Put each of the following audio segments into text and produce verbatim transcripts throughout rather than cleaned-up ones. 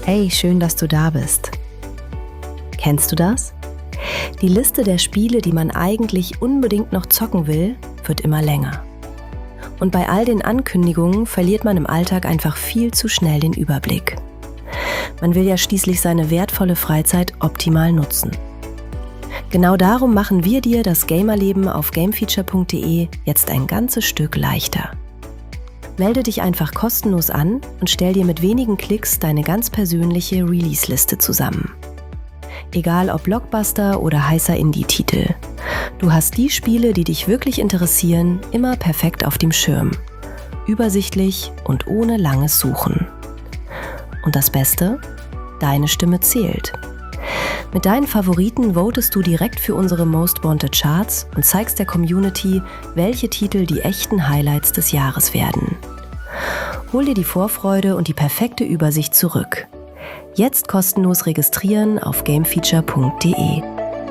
Hey, schön, dass du da bist. Kennst du das? Die Liste der Spiele, die man eigentlich unbedingt noch zocken will, wird immer länger. Und bei all den Ankündigungen verliert man im Alltag einfach viel zu schnell den Überblick. Man will ja schließlich seine wertvolle Freizeit optimal nutzen. Genau darum machen wir dir das Gamerleben auf gamefeature punkt de jetzt ein ganzes Stück leichter. Melde dich einfach kostenlos an und stell dir mit wenigen Klicks deine ganz persönliche Release-Liste zusammen. Egal ob Blockbuster oder heißer Indie-Titel. Du hast die Spiele, die dich wirklich interessieren, immer perfekt auf dem Schirm. Übersichtlich und ohne langes Suchen. Und das Beste? Deine Stimme zählt. Mit deinen Favoriten votest du direkt für unsere Most Wanted Charts und zeigst der Community, welche Titel die echten Highlights des Jahres werden. Hol dir die Vorfreude und die perfekte Übersicht zurück. Jetzt kostenlos registrieren auf gamefeature punkt de.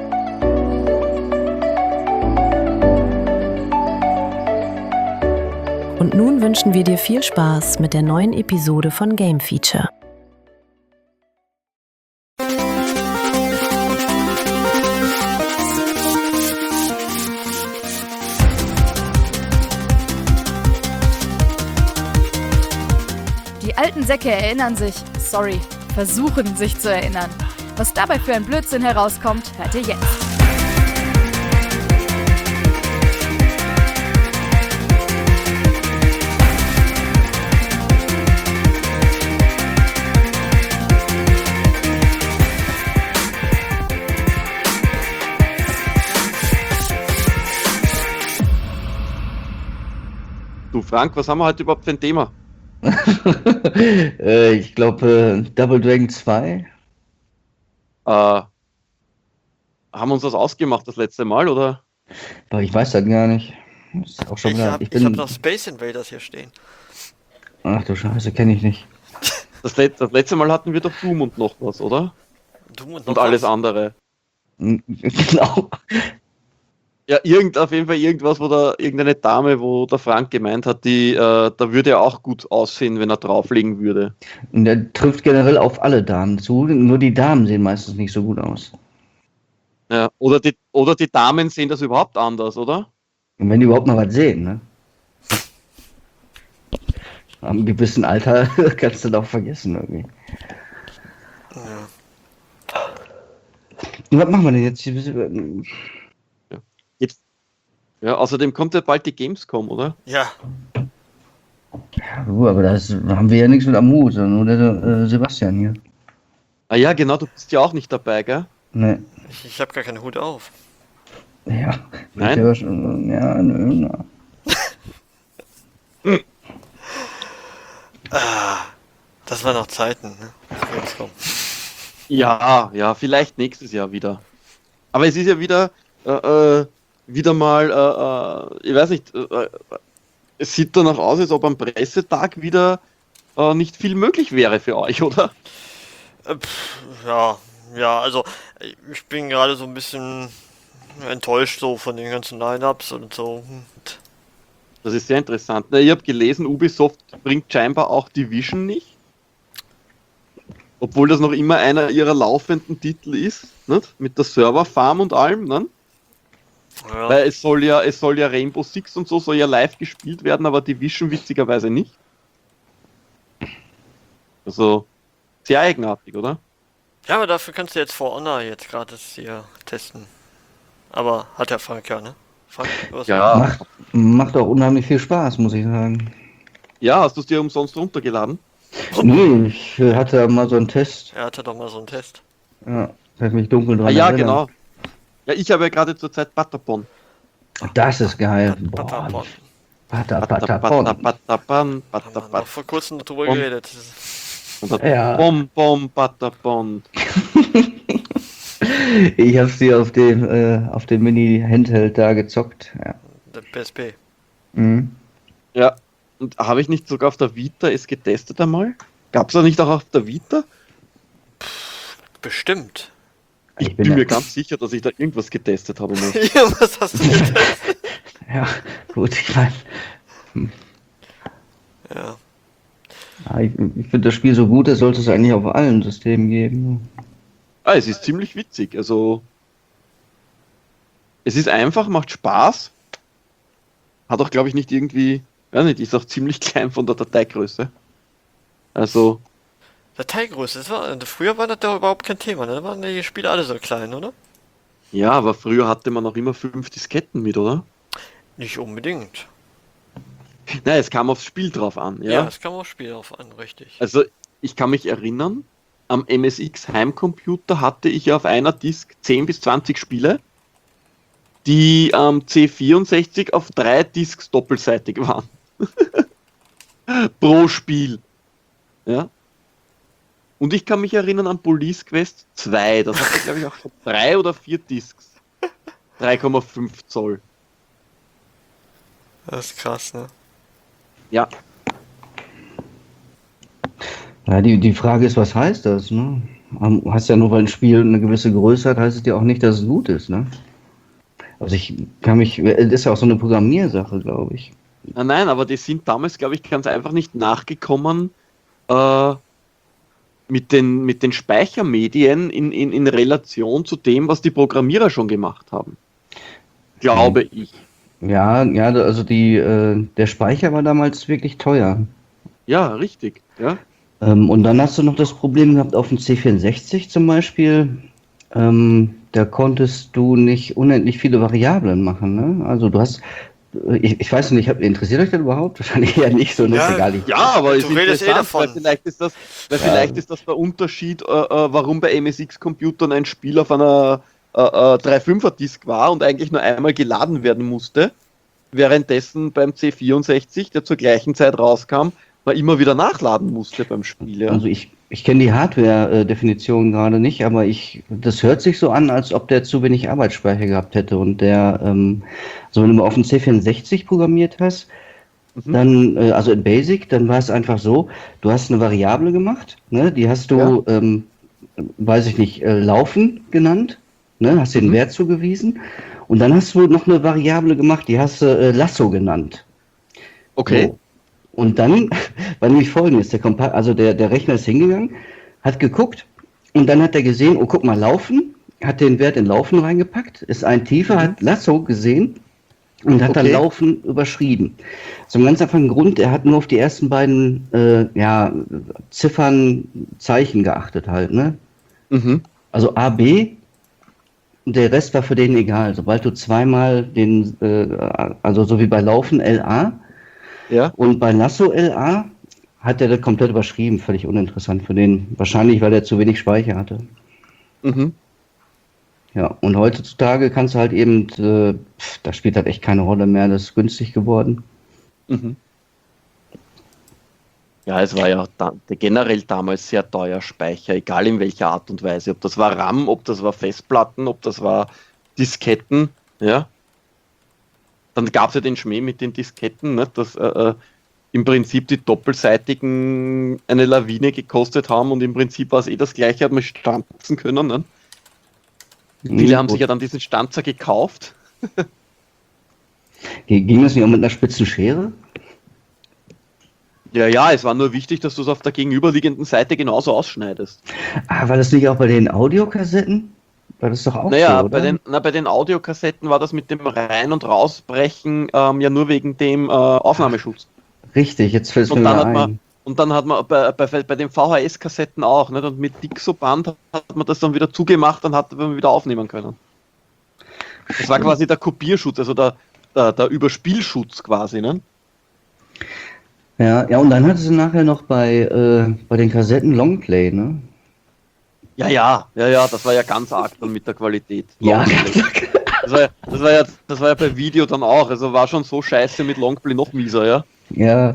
Und nun wünschen wir dir viel Spaß mit der neuen Episode von Game Feature. Die alten Säcke erinnern sich, sorry, versuchen sich zu erinnern. Was dabei für ein Blödsinn herauskommt, hört ihr jetzt. Du Frank, was haben wir heute überhaupt für ein Thema? äh, ich glaube äh, Double Dragon zwei. Äh, haben wir uns das ausgemacht das letzte Mal, oder? Aber ich weiß das gar nicht. Das ist auch schon Ich wieder, habe ich bin, hab noch Space Invaders hier stehen. Ach du Scheiße, kenne ich nicht. Das, Let das letzte Mal hatten wir doch Doom und noch was, oder? Doom und, noch Und alles was? andere. Genau. Ja, irgend, auf jeden Fall irgendwas, wo da irgendeine Dame, wo der Frank gemeint hat, die, äh, da würde er auch gut aussehen, wenn er drauflegen würde. Und der trifft generell auf alle Damen zu, nur die Damen sehen meistens nicht so gut aus. Ja, oder, die, oder die Damen sehen das überhaupt anders, oder? Und wenn die überhaupt mal was sehen, ne? Ab einem gewissen Alter kannst du das auch vergessen irgendwie. Ja. Und was machen wir denn jetzt hier? Jetzt. Ja, außerdem kommt ja bald die Gamescom, oder? Ja, Ja, du, aber das haben wir ja nichts mit am Hut, sondern nur der äh, Sebastian hier. Ah ja, genau, du bist ja auch nicht dabei, gell? Ne. ich, ich habe gar keinen Hut auf. Ja. Nein? Ja, schon, ja, nö, na. Ah, das waren noch Zeiten, ne? Gamescom. Ja, ja, vielleicht nächstes Jahr wieder. Aber es ist ja wieder, äh, äh, wieder mal, äh, äh, ich weiß nicht, äh, es sieht danach aus, als ob am Pressetag wieder äh, nicht viel möglich wäre für euch, oder? Äh, pff, ja, ja, also ich bin gerade so ein bisschen enttäuscht so von den ganzen Lineups und so. Und Das ist sehr interessant. Na, ich habe gelesen, Ubisoft bringt scheinbar auch Division nicht. Obwohl das noch immer einer ihrer laufenden Titel ist, nicht? Mit der Serverfarm und allem, ne? ja, Weil es soll ja, es soll ja Rainbow Six und so soll ja live gespielt werden, aber Division witzigerweise nicht. Also sehr eigenartig, oder? ja, aber dafür kannst du jetzt For Honor jetzt gratis hier testen. Aber hat der Frank ja, ne? Frank, was Ja. Macht, macht auch unheimlich viel Spaß, muss ich sagen. Ja, hast du es dir umsonst runtergeladen? Nee, ich äh, hatte mal so einen Test. Er hatte doch mal so einen Test. Ja, kann ich mich dunkel dran Ah, ja, erinnern. genau. Ja, ich habe ja gerade zur Zeit Patapon. Das ist geil. Boah, Patapon. Pata, Pata, pata, Pata, pon. Patapon, Haben wir Patapat. noch vor kurzem drüber Bom. geredet. Und dann Ja. Bom, Bom, Patapon. Ich hab's dir auf dem, äh, auf dem Mini-Handheld da gezockt. Ja. Der P S P. Mhm. Ja, und habe ich nicht sogar auf der Vita es getestet einmal? Gab es da nicht auch auf der Vita? Bestimmt. Ich, Ich bin, bin mir ja- ganz sicher, dass ich da irgendwas getestet habe. Mal. Ja, was hast du getestet? Ja, gut, ich meine. Ja. Ja, ich ich finde das Spiel so gut, das sollte es eigentlich auf allen Systemen geben. Ah, es ist ziemlich witzig. Also, es ist einfach, macht Spaß. Hat auch, glaube ich, nicht irgendwie, weiß nicht, ist auch ziemlich klein von der Dateigröße. Also, Dateigröße, das war, früher war das doch überhaupt kein Thema, ne? Da waren die Spiele alle so klein, oder? ja, aber früher hatte man noch immer fünf Disketten mit, oder? Nicht unbedingt. Nein, es kam aufs Spiel drauf an, Ja, ja. es kam aufs Spiel auf an, richtig. Also, ich kann mich erinnern, am M S X Heimcomputer hatte ich auf einer Disk zehn bis zwanzig Spiele, die am C vierundsechzig auf drei Disks doppelseitig waren. Pro Spiel. Ja. Und ich kann mich erinnern an Police Quest zwei, das hatte, glaube ich, auch schon drei oder vier Disks. drei Komma fünf Zoll. Das ist krass, ne? Ja. Ja, die, die Frage ist, was heißt das? Ne? Ähm, Heißt ja nur, weil ein Spiel eine gewisse Größe hat, heißt es ja auch nicht, dass es gut ist. Ne? Also ich kann mich, das ist ja auch so eine Programmiersache, glaube ich. Nein, nein, aber die sind damals, glaube ich, ganz einfach nicht nachgekommen äh, mit, den, mit den Speichermedien in, in, in Relation zu dem, was die Programmierer schon gemacht haben. Glaube Mhm. ich. Ja, ja, also die, äh, der Speicher war damals wirklich teuer. Ja, richtig. Ja. Ähm, und dann hast du noch das Problem gehabt auf dem C vierundsechzig zum Beispiel. Ähm, da konntest du nicht unendlich viele Variablen machen. Ne? Also du hast, äh, ich, ich weiß nicht, hab, interessiert euch das überhaupt? Wahrscheinlich eher nicht so, ne? Ja, Ist egal. Ich, Ja, aber Du ist redest eh interessant, weil davon. vielleicht ist das, weil vielleicht ist das der Unterschied, äh, äh, warum bei M S X-Computern ein Spiel auf einer äh, äh, drei Komma fünfer Disk war und eigentlich nur einmal geladen werden musste, währenddessen beim C vierundsechzig, der zur gleichen Zeit rauskam, man immer wieder nachladen musste beim Spiel. Ja. also ich, ich kenne die Hardware-Definition gerade nicht, aber ich, das hört sich so an, als ob der zu wenig Arbeitsspeicher gehabt hätte. Und der, ähm, also wenn du mal auf dem C vierundsechzig programmiert hast, Mhm. dann, äh, also in Basic, dann war es einfach so, du hast eine Variable gemacht, ne, die hast du, ähm, weiß ich nicht, äh, laufen genannt, ne, hast den Mhm. Wert zugewiesen und dann hast du noch eine Variable gemacht, die hast du äh, Lasso genannt. Okay. So. Und dann war nämlich folgendes, der Kompa also der, der Rechner ist hingegangen, hat geguckt und dann hat er gesehen, oh guck mal, Laufen, hat den Wert in Laufen reingepackt, ist ein tiefer, Mhm. hat Lasso gesehen und hat dann Okay. Laufen überschrieben. Zum ganz einfachen Grund, er hat nur auf die ersten beiden äh, ja, Ziffern, Zeichen geachtet halt. Ne? Mhm. Also A, B, und der Rest war für den egal. Sobald du zweimal den, äh, also so wie bei Laufen L A Ja. und bei Lasso L A, hat er das komplett überschrieben. Völlig uninteressant für den. Wahrscheinlich, weil er zu wenig Speicher hatte. Mhm. Ja, und heutzutage kannst du halt eben, äh, pf, das spielt halt echt keine Rolle mehr, das ist günstig geworden. Mhm. Ja, es war ja da, generell damals sehr teuer Speicher, egal in welcher Art und Weise. Ob das war RAM, ob das war Festplatten, ob das war Disketten, ja. Dann gab es ja den Schmäh mit den Disketten, ne, dass äh, äh, im Prinzip die doppelseitigen eine Lawine gekostet haben und im Prinzip war es eh das gleiche, hat man stanzen können. Ne? Viele haben sich ja dann diesen Stanzer gekauft. G- Ging das nicht auch mit einer spitzen Schere? Ja, ja, es war nur wichtig, dass du es auf der gegenüberliegenden Seite genauso ausschneidest. Ah, war das nicht auch bei den Audiokassetten? War das doch auch Naja, so, oder? bei den, na, bei den Audiokassetten war das mit dem Rein- und Rausbrechen ähm, ja nur wegen dem äh, Aufnahmeschutz. Richtig, jetzt fällt es mir Und dann wieder hat man, ein. und dann hat man bei, bei, bei den V H S-Kassetten auch, nicht? Und mit Dixo-Band hat man das dann wieder zugemacht, dann hat man wieder aufnehmen können. Das war quasi der Kopierschutz, also der, der, der Überspielschutz quasi, ne? Ja, ja, und dann hattest du nachher noch bei, äh, bei den Kassetten Longplay, ne? Ja, ja, ja, ja, das war ja ganz arg dann mit der Qualität. Ja, Longplay. Das war, ja- das, war ja, das war ja bei Video dann auch, also war schon so scheiße mit Longplay noch mieser, ja. ja,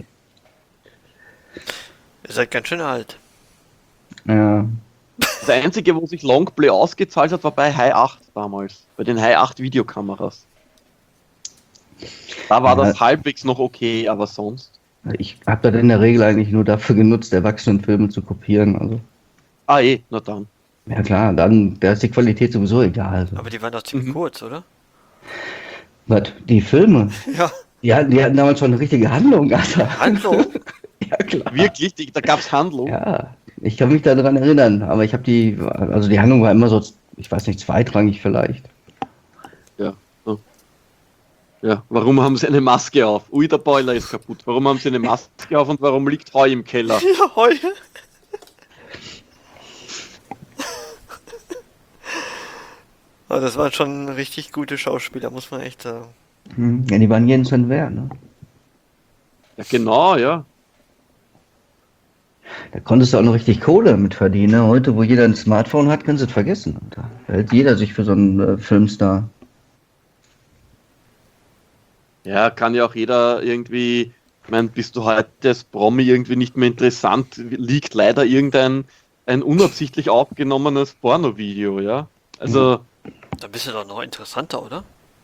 Ihr seid ganz schön alt. ja. Das einzige, wo sich Longplay ausgezahlt hat, war bei High acht damals, bei den High acht Videokameras. Da war Ja. das halbwegs noch okay, aber sonst. Ich habe das in der Regel eigentlich nur dafür genutzt, Erwachsenenfilme zu kopieren. Also, Ah eh, na dann. ja klar, dann da ist die Qualität sowieso egal. Also. Aber die waren doch ziemlich Mhm. kurz, oder? Was, die Filme? Ja. Die hatten, die hatten damals schon eine richtige Handlung, Alter. Handlung? Ja, klar. Wirklich? Die, da gab es Handlung? Ja, ich kann mich daran erinnern, aber ich habe die, also die Handlung war immer so, ich weiß nicht, zweitrangig vielleicht. Ja. So. Ja, warum haben sie eine Maske auf? Ui, der Boiler ist kaputt. Warum haben sie eine Maske auf und warum liegt Heu im Keller? Ja, Heu. Aber das waren schon richtig gute Schauspieler, muss man echt sagen. Hm, ja, die waren jeden Cent wert, ne? Ja, genau, ja. Da konntest du auch noch richtig Kohle mit verdienen. Ne? Heute, wo jeder ein Smartphone hat, kannst du es vergessen. Da hält jeder sich für so einen äh, Filmstar. Ja, kann ja auch jeder irgendwie, ich meine, bist du heute als Promi irgendwie nicht mehr interessant, liegt leider irgendein ein unabsichtlich aufgenommenes Porno-Video, ja. Also, Da bist du doch noch interessanter, oder?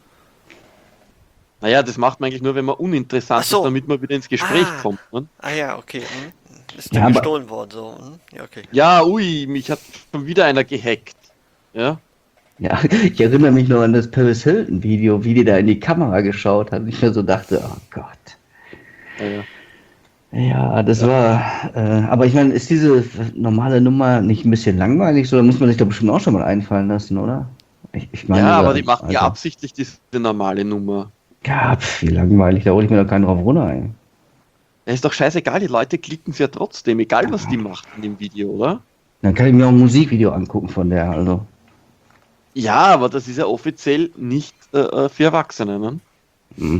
naja, das macht man eigentlich nur, wenn man uninteressant Ach so. ist, damit man wieder ins Gespräch Ah. kommt. Ne? Ah ja, okay. Hm. Ist dir Ja, aber- gestohlen worden, so. Hm? Ja, okay. Ja, ui, mich hat schon wieder einer gehackt. Ja, Ja, ich erinnere mich noch an das Paris Hilton Video, wie die da in die Kamera geschaut hat. Und ich mir so dachte, oh Gott. ja, ja. Ja, das war, äh, aber ich meine, ist diese normale Nummer nicht ein bisschen langweilig? So, da muss man sich doch bestimmt auch schon mal einfallen lassen, oder? Ich, ich meine, ja aber da- die machen ja Alter. absichtlich diese normale Nummer. Ja, pf, wie langweilig, da hole ich mir doch keinen drauf runter, ey. Ja, ist doch scheißegal, die Leute klicken es ja trotzdem, egal was die macht in dem Video, oder? Dann kann ich mir auch ein Musikvideo angucken von der, also. Ja, aber das ist ja offiziell nicht äh, äh, für Erwachsene, ne? Hm.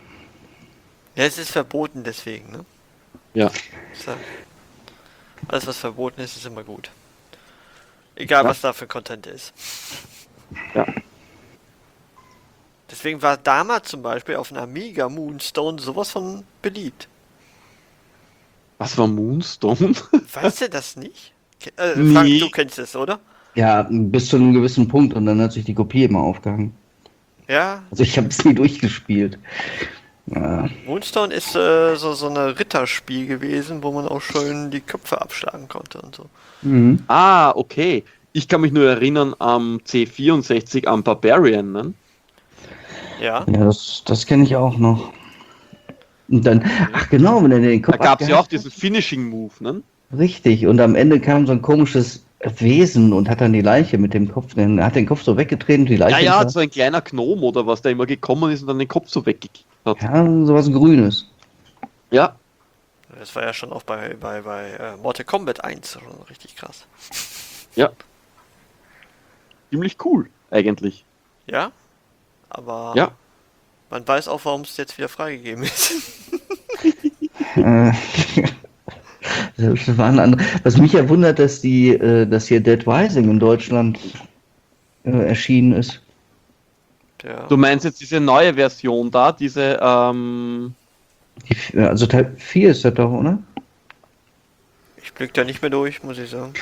Ja, es ist verboten deswegen, ne? Ja. So. Alles, was verboten ist, ist immer gut. Egal, Ja. was da für Content ist. Ja. Deswegen war damals zum Beispiel auf einer Amiga Moonstone sowas von beliebt. Was war Moonstone? Weißt du das nicht? Ke- Äh, Nee. Frank, du kennst es, oder? Ja, bis zu einem gewissen Punkt und dann hat sich die Kopie immer aufgehangen. Ja, Also ich habe es nie durchgespielt. Ja, Moonstone ist äh, so, so ein Ritterspiel gewesen, wo man auch schön die Köpfe abschlagen konnte und so. mhm. Ah, okay. Ich kann mich nur erinnern am C vierundsechzig, am Barbarian, ne? Ja, Ja, das, das kenne ich auch noch. Und dann, ach genau, wenn er den Kopf Da gab es ja auch abgehackt diesen Finishing-Move, ne? hat. Richtig, und am Ende kam so ein komisches Wesen und hat dann die Leiche mit dem Kopf, er hat den Kopf so weggetreten, die Leiche. Ja, ja, hinter- so ein kleiner Gnom oder was, der immer gekommen ist und dann den Kopf so weggekickt hat. ja, sowas Grünes. Ja, das war ja schon auch bei, bei, bei äh, Mortal Kombat eins schon richtig krass. ja. Ziemlich cool, eigentlich. Ja, aber Ja. man weiß auch, warum es jetzt wieder freigegeben ist. Äh, das waren andere. Was mich ja wundert, dass die, äh, dass hier Dead Rising in Deutschland äh, erschienen ist. Ja. Du meinst jetzt diese neue Version da, diese, ähm, Die, äh, also Teil vier ist das doch, oder? Ich blick da nicht mehr durch, muss ich sagen.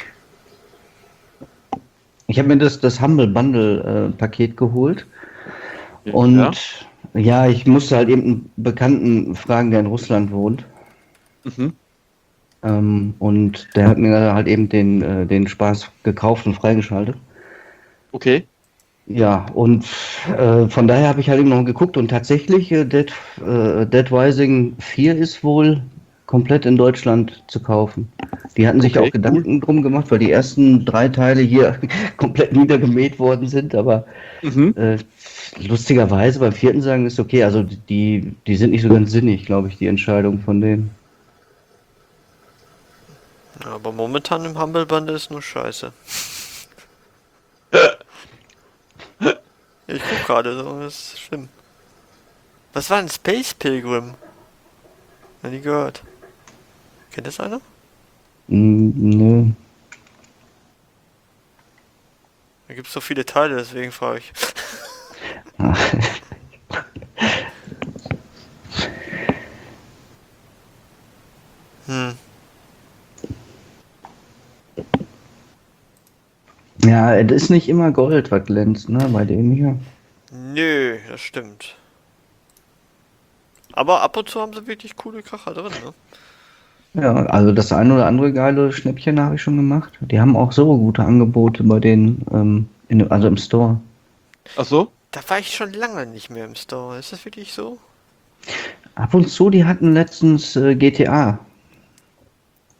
Ich habe mir das, das Humble Bundle äh, Paket geholt ja. und ja, ich musste halt eben einen Bekannten fragen, der in Russland wohnt. Mhm. Ähm, und der hat mir halt eben den, äh, den Spaß gekauft und freigeschaltet. Okay. Ja, und äh, von daher habe ich halt eben noch geguckt und tatsächlich äh, Dead, äh, Dead Rising vier ist wohl komplett in Deutschland zu kaufen. Die hatten sich Okay, auch Gedanken drum gemacht, weil die ersten drei Teile hier komplett niedergemäht worden sind, aber Mhm. äh, lustigerweise beim vierten sagen ist okay, also die, die sind nicht so ganz sinnig, glaube ich, die Entscheidung von denen. Ja, aber momentan im Humble Bundle ist nur Scheiße. Ich guck gerade, so, das ist schlimm. Was war ein Space Pilgrim? Noch nie gehört. Kennt das einer? Mm, nö. Da gibt es so viele Teile, deswegen frage ich. Hm. Ja, es ist nicht immer Gold, was glänzt, ne, bei dem hier. Nö, das stimmt. Aber ab und zu haben sie wirklich coole Kracher drin, ne? Ja, also das eine oder andere geile Schnäppchen habe ich schon gemacht. Die haben auch so gute Angebote bei denen, ähm, in, dem- also im Store. Ach so? Da war ich schon lange nicht mehr im Store. Ist das wirklich so? Ab und zu, die hatten letztens äh, G T A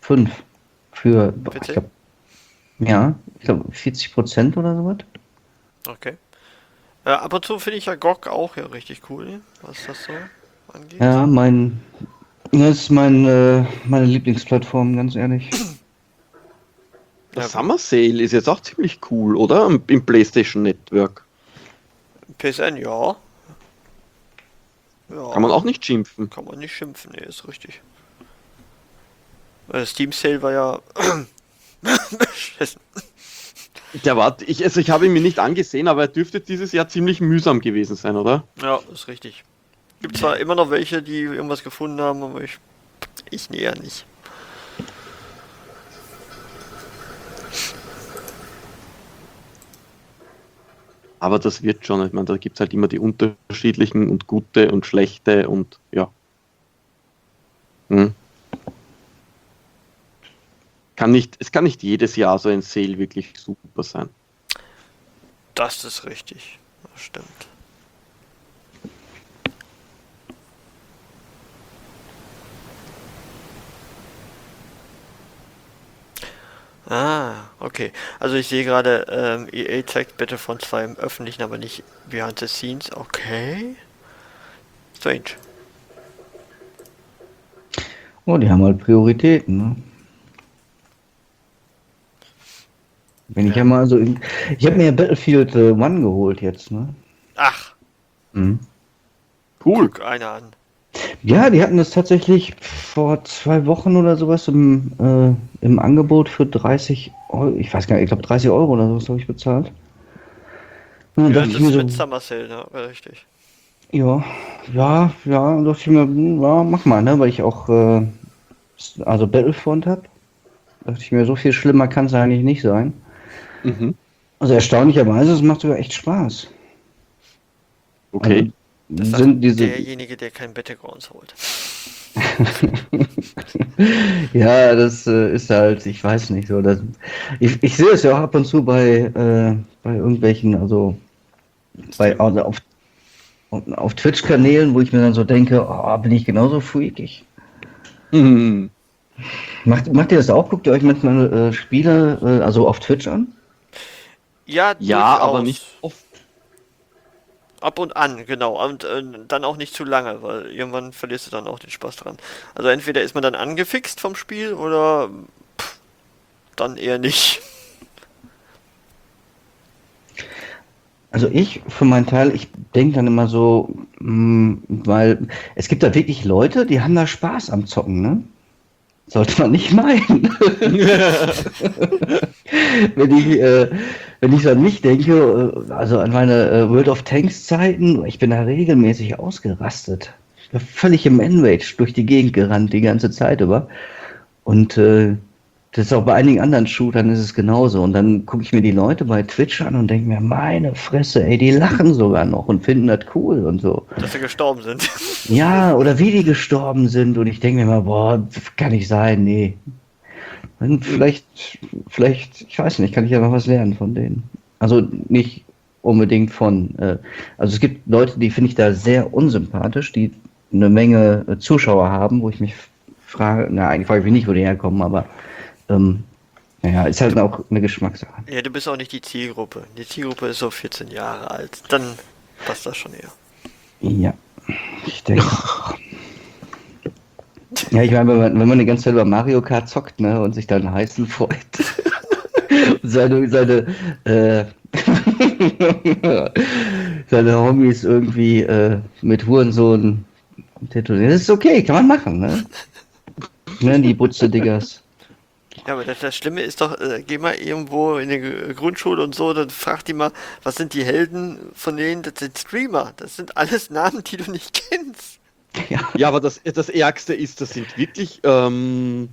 fünf für, P C? ich glaub, ja, ich glaube vierzig Prozent oder sowas. Okay. Äh, ab und zu finde ich ja G O G auch ja richtig cool, was das so angeht. Ja, mein, das ist mein, äh, meine Lieblingsplattform, ganz ehrlich. Der Ja. Summer Sale ist jetzt auch ziemlich cool, oder? Im im PlayStation Network. P S N, ja. Ja. Kann man auch nicht schimpfen. Kann man nicht schimpfen, nee, ist richtig. Weil der Steam Sale war ja beschissen. Der war, ich, also ich habe ihn mir nicht angesehen, aber er dürfte dieses Jahr ziemlich mühsam gewesen sein, oder? Ja, ist richtig. Gibt zwar immer noch welche, die irgendwas gefunden haben, aber ich, ich näher nicht. Aber das wird schon. Ich meine, da gibt es halt immer die unterschiedlichen und gute und schlechte und ja. Hm. Kann nicht, es kann nicht jedes Jahr so ein Sale wirklich super sein. Das ist richtig. Das stimmt. Ah, okay. Also ich sehe gerade, ähm, E A zeigt Battlefront zwei im Öffentlichen, aber nicht behind the scenes. Okay. Strange. Oh, die haben halt Prioritäten, ne? Wenn ich Ja. ja mal so, in, ich habe mir ja Battlefield äh, One geholt jetzt, ne? Ach, Mhm. Cool. guck einer an. Ja, die hatten das tatsächlich vor zwei Wochen oder sowas im, äh, im Angebot für dreißig Euro. Ich weiß gar nicht, ich glaube dreißig Euro oder sowas habe ich bezahlt. Und dann Ja, dachte das ich mir ist so, mit Summer Sale, ne? Ja, richtig. ja, ja, ja, dann dachte ich mir, hm, ja, mach mal, ne, weil ich auch, äh, s- also Battlefront habe. Dachte ich mir, so viel schlimmer kann es eigentlich nicht sein. Mhm. Also erstaunlicherweise, es macht sogar echt Spaß. Okay. Das Also, sagt sind diese, derjenige, der kein Battlegrounds holt. ja, das äh, ist halt, ich weiß nicht so. Das, ich, ich sehe es ja auch ab und zu bei, äh, bei irgendwelchen, also bei also auf, auf Twitch-Kanälen, wo ich mir dann so denke, oh, bin ich genauso freakig. Mhm. Macht, macht ihr das auch? Guckt ihr euch manchmal äh, Spiele, äh, also auf Twitch an? Ja, Ja, durchaus. aber nicht oft. Ab und an, genau. Und äh, dann auch nicht zu lange, weil irgendwann verlierst du dann auch den Spaß dran. Also entweder ist man dann angefixt vom Spiel oder pff, dann eher nicht. Also ich, für meinen Teil, ich denke dann immer so, mh, weil es gibt da wirklich Leute, die haben da Spaß am Zocken, ne? Sollte man nicht meinen. wenn ich, äh, wenn ich so an mich denke, äh, also an meine äh, World of Tanks Zeiten, ich bin da regelmäßig ausgerastet. Ich bin völlig im Enrage durch die Gegend gerannt die ganze Zeit über. Und äh, das ist auch bei einigen anderen Shootern ist es genauso. Und dann gucke ich mir die Leute bei Twitch an und denke mir, meine Fresse, ey, die lachen sogar noch und finden das cool und so. Dass sie gestorben sind. Ja, oder wie die gestorben sind. Und ich denke mir mal, boah, kann nicht sein, nee. Und vielleicht, vielleicht, ich weiß nicht, kann ich ja noch was lernen von denen. Also nicht unbedingt von, äh, also es gibt Leute, die finde ich da sehr unsympathisch, die eine Menge äh, Zuschauer haben, wo ich mich frage, na, eigentlich frage ich mich nicht, wo die herkommen, aber ähm, naja, ist halt auch eine Geschmackssache. Ja, du bist auch nicht die Zielgruppe. Die Zielgruppe ist so vierzehn Jahre alt. Dann passt das schon eher. Ja, ich denke. Ja, ich meine, wenn man, wenn man die ganze Zeit über Mario Kart zockt, ne, und sich dann heißen freut. und seine, seine, äh, seine Homies irgendwie äh, mit Hurensohn tätowieren. Das ist okay, kann man machen, ne? Ne, die Butze-Diggers. Ja, aber das, das Schlimme ist doch, äh, geh mal irgendwo in die G- Grundschule und so, dann frag die mal, was sind die Helden von denen? Das sind Streamer. Das sind alles Namen, die du nicht kennst. Ja. Ja, aber das, das Ärgste ist, das sind wirklich, ähm,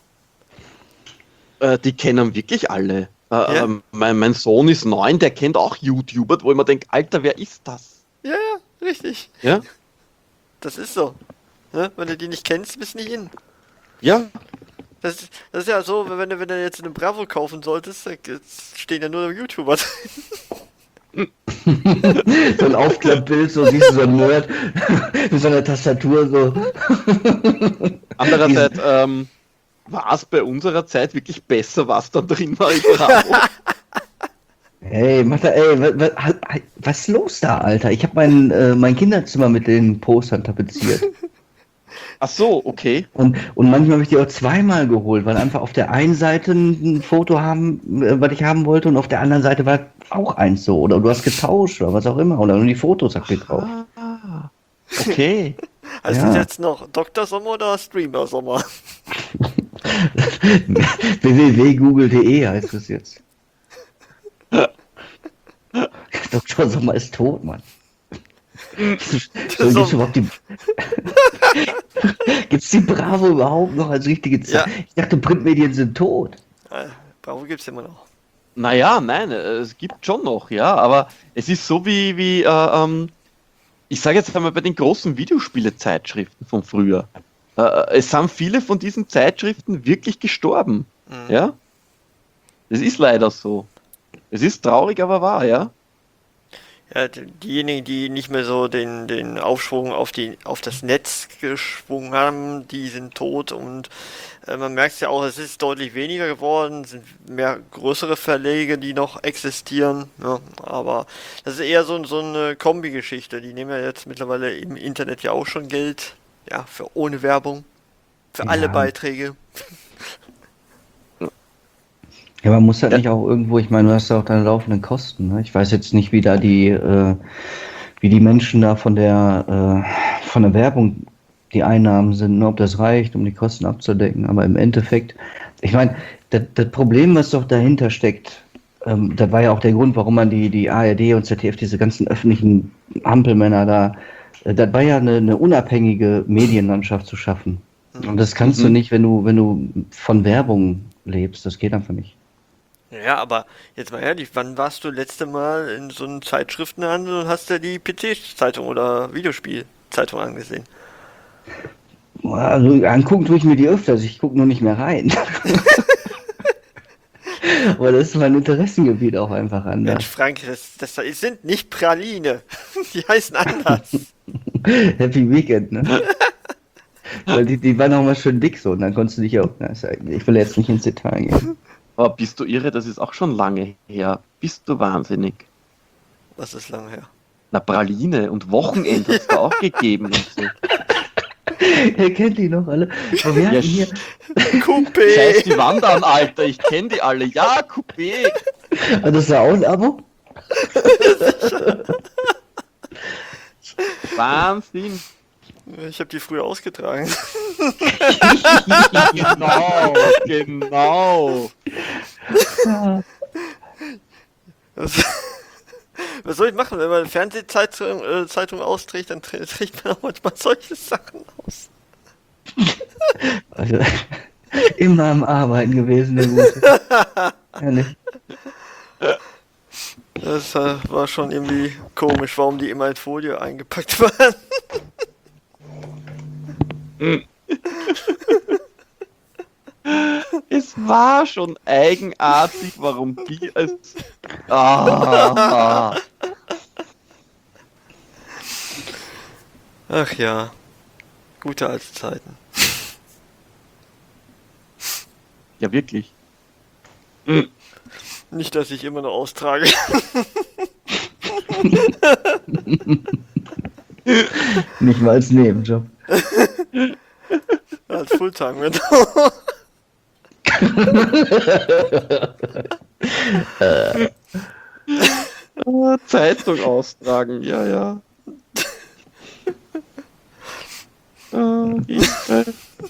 äh, die kennen wirklich alle. Äh, Ja. ähm, mein, mein Sohn ist neun, der kennt auch YouTuber, wo ich mir denke, Alter, wer ist das? Ja, ja, richtig. Ja? Das ist so. Ne? Wenn du die nicht kennst, bist du nicht in. Ja, Das, ist- das ist ja so, wenn du, wenn du jetzt eine Bravo kaufen solltest, da stehen ja nur YouTuber drin. So ein Aufklappbild, so siehst du so ein Nerd mit so einer Tastatur so. andererseits, ähm, war es bei unserer Zeit wirklich besser, was da drin war im Bravo? Ey, mach da, ey, was, was, was ist los da, Alter? Ich habe mein, äh, mein Kinderzimmer mit den Postern tapeziert. Ach so, okay. Und, und manchmal habe ich die auch zweimal geholt, weil einfach auf der einen Seite ein Foto haben, äh, was ich haben wollte, und auf der anderen Seite war auch eins so. Oder du hast getauscht oder was auch immer. Oder nur die Fotos abgekauft. Ah, okay. Heißt Ja. das jetzt noch Doktor Sommer oder Streamer Sommer? w w w punkt google punkt de heißt es jetzt. Doktor Sommer ist tot, Mann. So, gibt's überhaupt die Gibt's die Bravo überhaupt noch als richtige Zeit? Ja. Ich dachte, Printmedien sind tot. Äh, Bravo gibt's immer noch. Naja, nein, es gibt schon noch, ja, aber es ist so wie, wie äh, ähm, ich sage jetzt einmal bei den großen Videospiele-Zeitschriften von früher. Äh, es sind viele von diesen Zeitschriften wirklich gestorben, Mhm. ja. Es ist leider so. Es ist traurig, aber wahr, ja. Ja, die- diejenigen, die nicht mehr so den, den Aufschwung auf die, auf das Netz geschwungen haben, die sind tot, und äh, man merkt es ja auch, es ist deutlich weniger geworden, sind mehr größere Verlage, die noch existieren, ja, aber das ist eher so, so eine Kombi-Geschichte. Die nehmen ja jetzt mittlerweile im Internet ja auch schon Geld, ja, für ohne Werbung, für alle Ja. Beiträge. Ja, man muss halt nicht auch irgendwo, ich meine, du hast ja auch deine laufenden Kosten. Ne? Ich weiß jetzt nicht, wie da die, äh, wie die Menschen da von der, äh, von der Werbung die Einnahmen sind, ne? Ob das reicht, um die Kosten abzudecken. Aber im Endeffekt, ich meine, das, das Problem, was doch dahinter steckt, ähm, das war ja auch der Grund, warum man die, die A R D und Z D F, diese ganzen öffentlichen Ampelmänner da, äh, das war ja eine, eine unabhängige Medienlandschaft zu schaffen. Und das kannst Mhm. du nicht, wenn du, wenn du von Werbung lebst. Das geht einfach nicht. Ja, aber jetzt mal ehrlich, wann warst du letzte Mal in so einem Zeitschriftenhandel und hast dir die P C-Zeitung oder Videospielzeitung angesehen? Also angucken tue ich mir die öfters, ich gucke nur nicht mehr rein. Aber das ist mein Interessengebiet auch einfach Mensch, anders. Frank, das, das sind nicht Praline. Die heißen anders. Happy Weekend, ne? Weil die, die waren auch mal schön dick so und dann konntest du dich auch. Na, ist ja- ich will jetzt nicht ins Detail gehen. Aber bist du irre, das ist auch schon lange her. Bist du wahnsinnig. Was ist lange her? Na, Praline und Wochenende hat es da auch gegeben und so. Ihr kennt die noch alle. Aber wir Ja, hatten hier, Scheiß Coupé! die Wand an, Alter, ich kenne die alle. Ja, Coupé. ah, das war auch ein Abo? Wahnsinn. Ich habe die früher ausgetragen. Genau, genau. Was, was soll ich machen, wenn man eine Fernsehzeitung äh, Zeitung austrägt, dann trä- trägt man auch manchmal solche Sachen aus. Also, immer am Arbeiten gewesen, der Gute. Ehrlich. Das äh, war schon irgendwie komisch, warum die immer in Folie eingepackt waren. Es war schon eigenartig, warum die es. Ah, Ach ja, gute alte Zeiten. ja, wirklich. Nicht, dass ich immer noch austrage. Nicht mal als Nebenjob. Als Fulltime, genau. Ah, Zeitung austragen, ja, ja. Ah, ich, äh,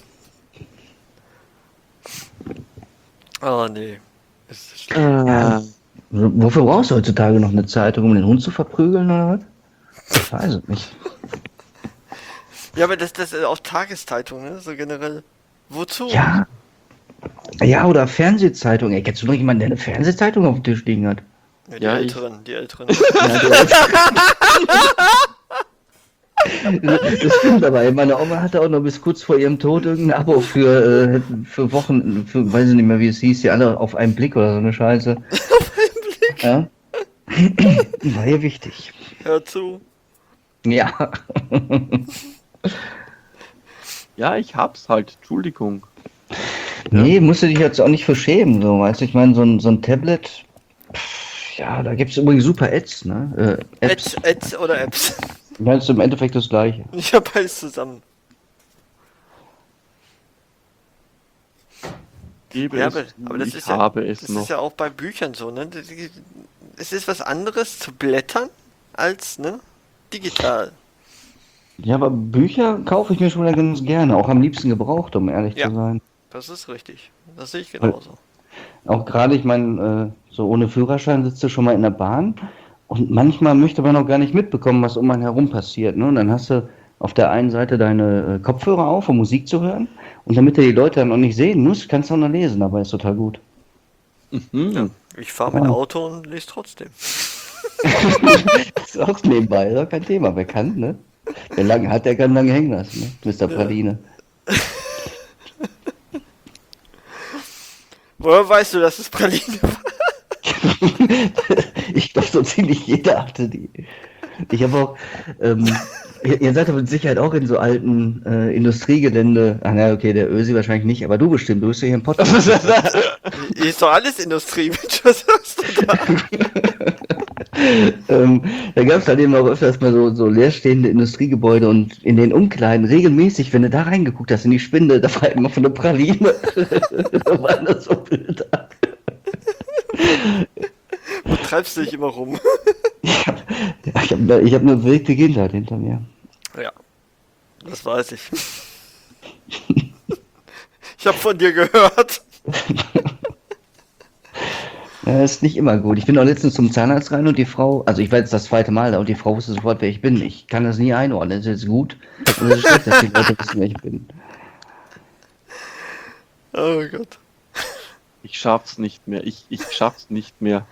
Oh nee. Es ist ah. Wofür brauchst du heutzutage noch eine Zeitung, um den Hund zu verprügeln oder was? Ich weiß es nicht. Ja, aber das, das ist auch Tageszeitung, ne? So generell. Wozu? Ja. Ja, oder Fernsehzeitung. Ey, kennst du noch jemanden, der eine Fernsehzeitung auf dem Tisch liegen hat? Ja, die Ja, ich- Älteren, die Älteren. Ja, das stimmt aber. ey, Meine Oma hatte auch noch bis kurz vor ihrem Tod irgendein Abo für, äh, für Wochen, für, weiß ich nicht mehr, wie es hieß, die alle auf einen Blick oder so eine Scheiße. Auf einen Blick? Ja. War ihr wichtig. Hör zu. Ja. Ja, ich hab's halt, Entschuldigung. Nee, musst du dich jetzt auch nicht für schämen, so, weißt du, ich meine, so ein, so ein Tablet, pff, ja, da gibt es übrigens super Ads, ne? Äh, Apps. Ads, Ads oder Apps? Ja, ist im Endeffekt das Gleiche. Ich habe beides zusammen. Gebe Ja, es aber, zu, aber das ich ist ja, habe es das noch. ist ja auch bei Büchern so, ne? Das- Es ist was anderes zu blättern als, ne? Digital. Ja, aber Bücher kaufe ich mir schon ganz gerne, auch am liebsten gebraucht, um ehrlich Ja. zu sein. Das ist richtig. Das sehe ich genauso. Auch gerade, ich meine, äh, so ohne Führerschein sitzt du schon mal in der Bahn und manchmal möchte man auch gar nicht mitbekommen, was um einen herum passiert. Ne? Und dann hast du auf der einen Seite deine äh, Kopfhörer auf, um Musik zu hören. Und damit du die Leute dann noch nicht sehen musst, kannst du auch noch lesen, aber ist total gut. Mhm. Ja. Ich fahre mein Ja. Auto und lese trotzdem. Das ist auch nebenbei, ist auch kein Thema. Wer kann, ne? Wer lange hat, der kann lange hängen lassen, ne? Mister Praline. Woher weißt du, dass es Praline war? Ich glaube, so ziemlich jeder hatte die. Ich habe auch, ähm, ihr, ihr seid aber mit Sicherheit auch in so alten äh, Industriegelände. Ah, na, okay, der Ösi wahrscheinlich nicht, aber du bestimmt, du bist ja hier im Podcast. Hier ist doch alles Industrie, Mensch, was hast du da? ähm, da gab es halt eben auch öfters mal so, so leerstehende Industriegebäude und in den Umkleiden regelmäßig, wenn du da reingeguckt hast in die Spinde, da war immer von der Praline. Da waren das so Bilder. Wo treibst du dich immer rum? Ich habe ich hab, ich hab eine wilde Kindheit hinter mir. Ja, das weiß ich. Ich habe von dir gehört. Ja, ist nicht immer gut. Ich bin auch letztens zum Zahnarzt rein und die Frau, also ich war jetzt das zweite Mal da und die Frau wusste sofort, wer ich bin. Ich kann das nie einordnen. Ist jetzt gut oder ist es schlecht, dass die Leute wissen, wer ich bin? Oh Gott. Ich schaff's nicht mehr. Ich, ich schaff's nicht mehr.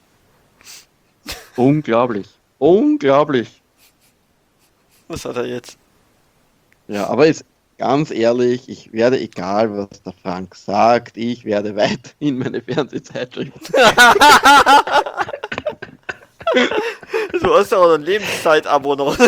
Unglaublich. Unglaublich. Was hat er jetzt? Ja, aber ist ganz ehrlich, ich werde, egal was der Frank sagt, ich werde weiterhin meine Fernsehzeitschrift. Du hast ja auch ein Lebenszeit-Abo noch.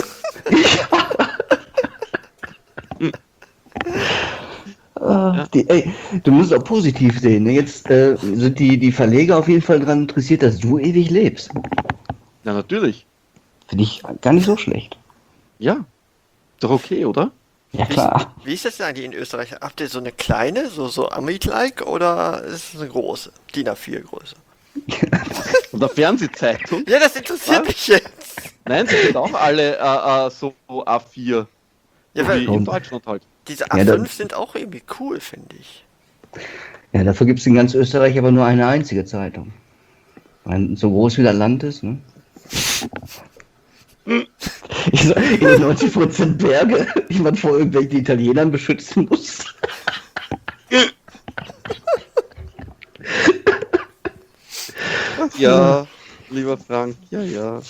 Ah, die, ey, du musst auch positiv sehen. Ne? Jetzt äh, sind die, die Verleger auf jeden Fall daran interessiert, dass du ewig lebst. Ja, natürlich. Finde ich gar nicht so schlecht. Ja. Ist doch okay, oder? Ja, klar. Wie ist das denn eigentlich in Österreich? Habt ihr so eine kleine, so, so Amit-like oder ist es eine große? D I N A vier Größe? Oder Fernsehzeitung? Ja, das interessiert Was? mich jetzt. Nein, die sind auch alle äh, äh, so A vier. Ja, So weil wie in Deutschland halt. diese A Ja, fünf dann- sind auch irgendwie cool, finde ich. Ja, dafür gibt es in ganz Österreich aber nur eine einzige Zeitung. Weil so groß wie das Land ist, ne? Ich sag, in neunzig Prozent Berge, die man vor irgendwelchen Italienern beschützen muss. Ja, lieber Frank, ja, ja.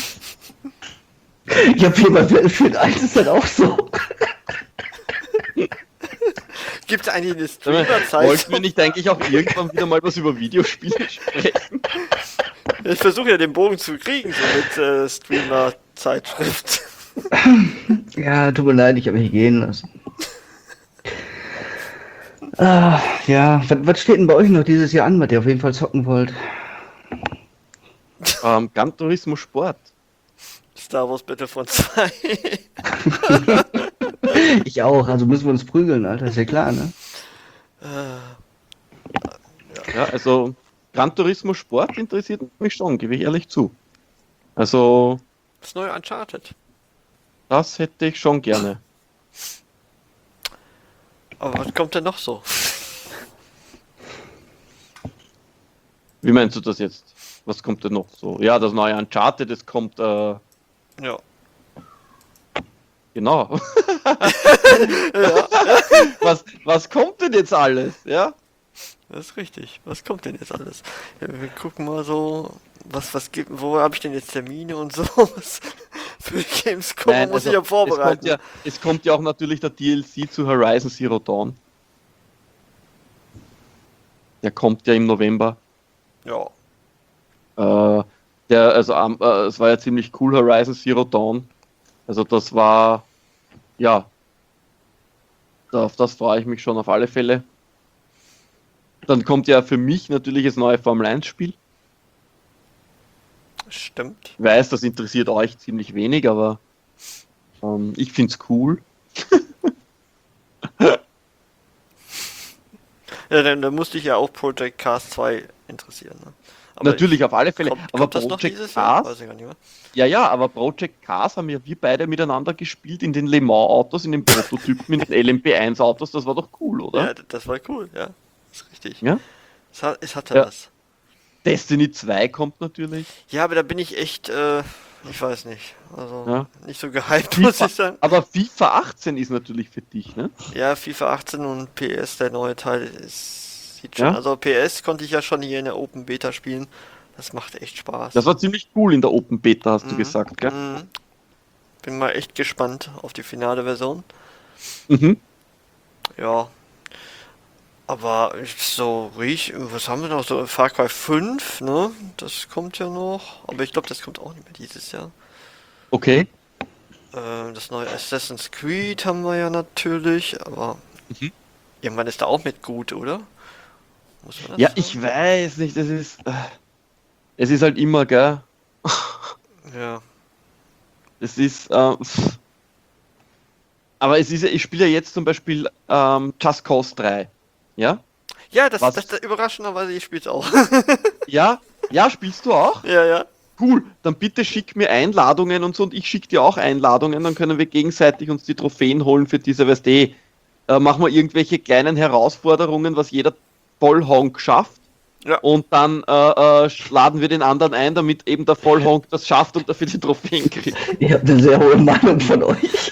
Ich habe hier bei Battlefield eins ist das auch so. Gibt es eigentlich eine Sag mal, Wollten wir Streamer-Zeitung? nicht eigentlich auch irgendwann wieder mal was über Videospiele sprechen? Ich versuche ja den Bogen zu kriegen, so mit äh, Streamer-Zeitschrift. Ja, tut mir leid, ich habe mich gehen lassen. Ah, ja, was, was steht denn bei euch noch dieses Jahr an, was ihr auf jeden Fall zocken wollt? Ähm, Gran Turismo Sport. Star Wars Battlefront zwei. Ich auch, also müssen wir uns prügeln, Alter, ist ja klar, ne? Ja, also Gran Turismo Sport interessiert mich schon, gebe ich ehrlich zu. Also, Das neue Uncharted. das hätte ich schon gerne. Aber was kommt denn noch so? Wie meinst du das jetzt? Was kommt denn noch so? Ja, das neue Uncharted, das kommt, äh, Ja. genau. Ja, was, was kommt denn jetzt alles? Ja? das ist richtig. Was kommt denn jetzt alles? Ja, wir gucken mal so, was, was gibt, wo habe ich denn jetzt Termine und so? Was für Gamescom Nein, muss also, ich ja Es kommt vorbereiten. ja, es kommt ja auch natürlich der D L C zu Horizon Zero Dawn. Der kommt ja im November. Ja. Äh, der, also, ähm, äh, es war ja ziemlich cool, Horizon Zero Dawn. Also das war, ja, da- auf das freue ich mich schon auf alle Fälle. Dann kommt ja für mich natürlich das neue Formel eins Spiel. Stimmt. Ich weiß, das interessiert euch ziemlich wenig, aber ähm, ich find's cool. Ja, dann, dann musste ich ja auch Project Cars zwei interessieren. Ne? Aber Natürlich, ich, auf alle Fälle. kommt, aber kommt das noch Project dieses Jahr? Cars, Weiß ich gar nicht mehr. ja, ja, aber Project Cars haben ja wir beide miteinander gespielt in den Le Mans Autos, in den Prototypen, in den L M P eins Autos. Das war doch cool, oder? Ja, d- das war cool, ja. Das ist richtig. Ja? Es, hat, es hatte Ja. was. Destiny zwei kommt natürlich. Ja, aber da bin ich echt, äh, ich weiß nicht. Also Ja. nicht so gehypt, muss FIFA, ich sagen. aber FIFA achtzehn ist natürlich für dich, ne? Ja, FIFA achtzehn und P S, der neue Teil, ist, sieht schon. Ja. Also P S konnte ich ja schon hier in der Open Beta spielen. Das macht echt Spaß. Das war ziemlich cool in der Open Beta, hast du Mhm. gesagt, gell? Mhm. Bin mal echt gespannt auf die finale Version. Mhm. Ja. Aber so riech, was haben wir noch? So Far Cry fünf, ne? Das kommt ja noch. Aber ich glaube, das kommt auch nicht mehr dieses Jahr. Okay. Ähm, das neue Assassin's Creed haben wir ja natürlich, aber Mhm. irgendwann ist da auch mit gut, oder? Muss man das Ja, sagen? ich weiß nicht, das ist. Äh, es ist halt immer, gell? Ja. Es ist. Äh, pff. Aber es ist ja, ich spiele ja jetzt zum Beispiel ähm, Just Cause drei. Ja? Ja, das, Was? das, das überraschenderweise, ich spiel's auch. Ja? Ja, spielst du auch? ja, ja. Cool, dann bitte schick mir Einladungen und so und ich schick dir auch Einladungen, dann können wir gegenseitig uns die Trophäen holen für diese, weißt du, eh, äh, machen wir irgendwelche kleinen Herausforderungen, was jeder Vollhonk schafft. Ja. Und dann äh, äh, laden wir den anderen ein, damit eben der Vollhonk das schafft und dafür die Trophäen kriegt. Ihr habt eine sehr hohe Meinung von euch.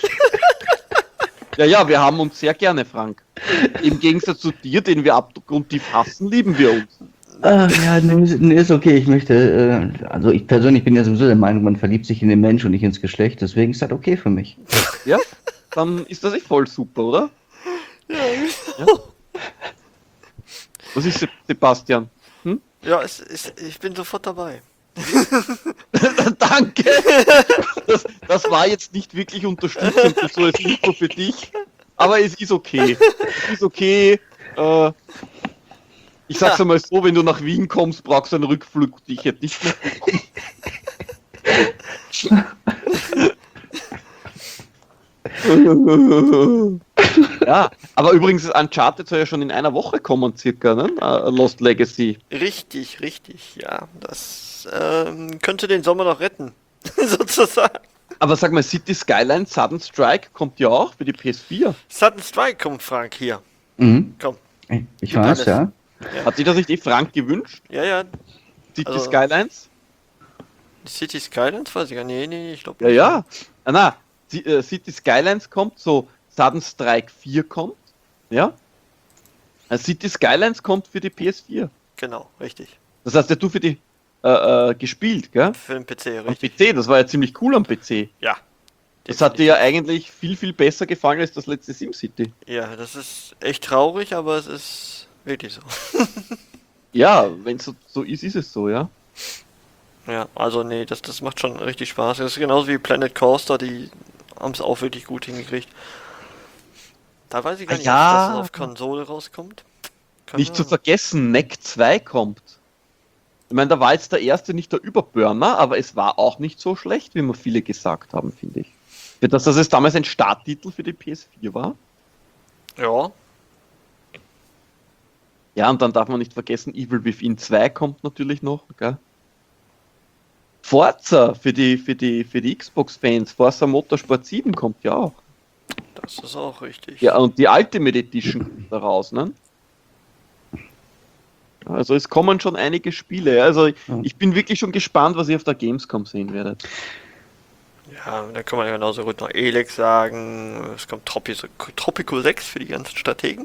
Ja, ja, wir haben uns sehr gerne, Frank. Im Gegensatz zu dir, den wir abgrundtief hassen, lieben wir uns. Ah, ja, nee, ist- nee, ist okay. Ich möchte, äh, also ich persönlich bin ja sowieso der Meinung, man verliebt sich in den Mensch und nicht ins Geschlecht. Deswegen ist das okay für mich. Ja? Dann ist das echt voll super, oder? Ja, Ja? Was ist, Se- Sebastian? Hm? ja es, es, ich bin sofort dabei. Danke! Das, das war jetzt nicht wirklich unterstützend, so als Info für dich, aber es ist okay. Es ist okay. Äh, ich sag's einmal so, wenn du nach Wien kommst, brauchst du einen Rückflugticket, nicht mehr. Ja, aber übrigens, Uncharted soll ja schon in einer Woche kommen, circa, ne? Äh, Lost Legacy. Richtig, richtig, ja. Das ähm, könnte den Sommer noch retten. Sozusagen. Aber sag mal, City Skyline Sudden Strike kommt ja auch für die P S vier. Sudden Strike kommt, Frank, hier. Mhm. Komm. Ich Gib weiß, alles. ja. Hat sich das nicht eh Frank gewünscht? Ja, ja. City Also- Skylines? Die City Skylines weiß ich gar nicht. Nee, nee, ich glaube Ja, ja. Ah, na, die, äh, City Skylines kommt, so Sudden Strike vier kommt. Ja. Äh, City Skylines kommt für die P S vier. Genau, richtig. Das heißt, ja, du für die äh, äh, gespielt, gell? Für den P C, Am richtig. P C, das war ja ziemlich cool am P C. Ja. Das hat dir ja eigentlich viel, viel besser gefallen als das letzte SimCity. Ja, das ist echt traurig, aber es ist wirklich so. Ja, wenn es so, so ist, ist es so, ja. Ja, also nee, das, das macht schon richtig Spaß. Das ist genauso wie Planet Coaster, die haben es auch wirklich gut hingekriegt. Da weiß ich gar Ah, nicht, ja. ob das auf Konsole rauskommt. Keine Nicht zu Ahnung. vergessen, Neck zwei kommt. Ich meine, da war jetzt der erste nicht der Überburner, aber es war auch nicht so schlecht, wie mir viele gesagt haben, finde ich. Für das, dass es damals ein Starttitel für die P S vier war. Ja, Ja, und dann darf man nicht vergessen, Evil Within zwei kommt natürlich noch, gell? Forza für die, für die, für die Xbox-Fans, Forza Motorsport sieben kommt ja auch. das ist auch richtig. Ja, und die Ultimate Edition kommt da raus, ne? Also es kommen schon einige Spiele. Also ich bin wirklich schon gespannt, was ihr auf der Gamescom sehen werdet. Ja, dann kann man ja genauso gut noch Elex sagen. Es kommt Tropico, Tropico sechs für die ganzen Strategen.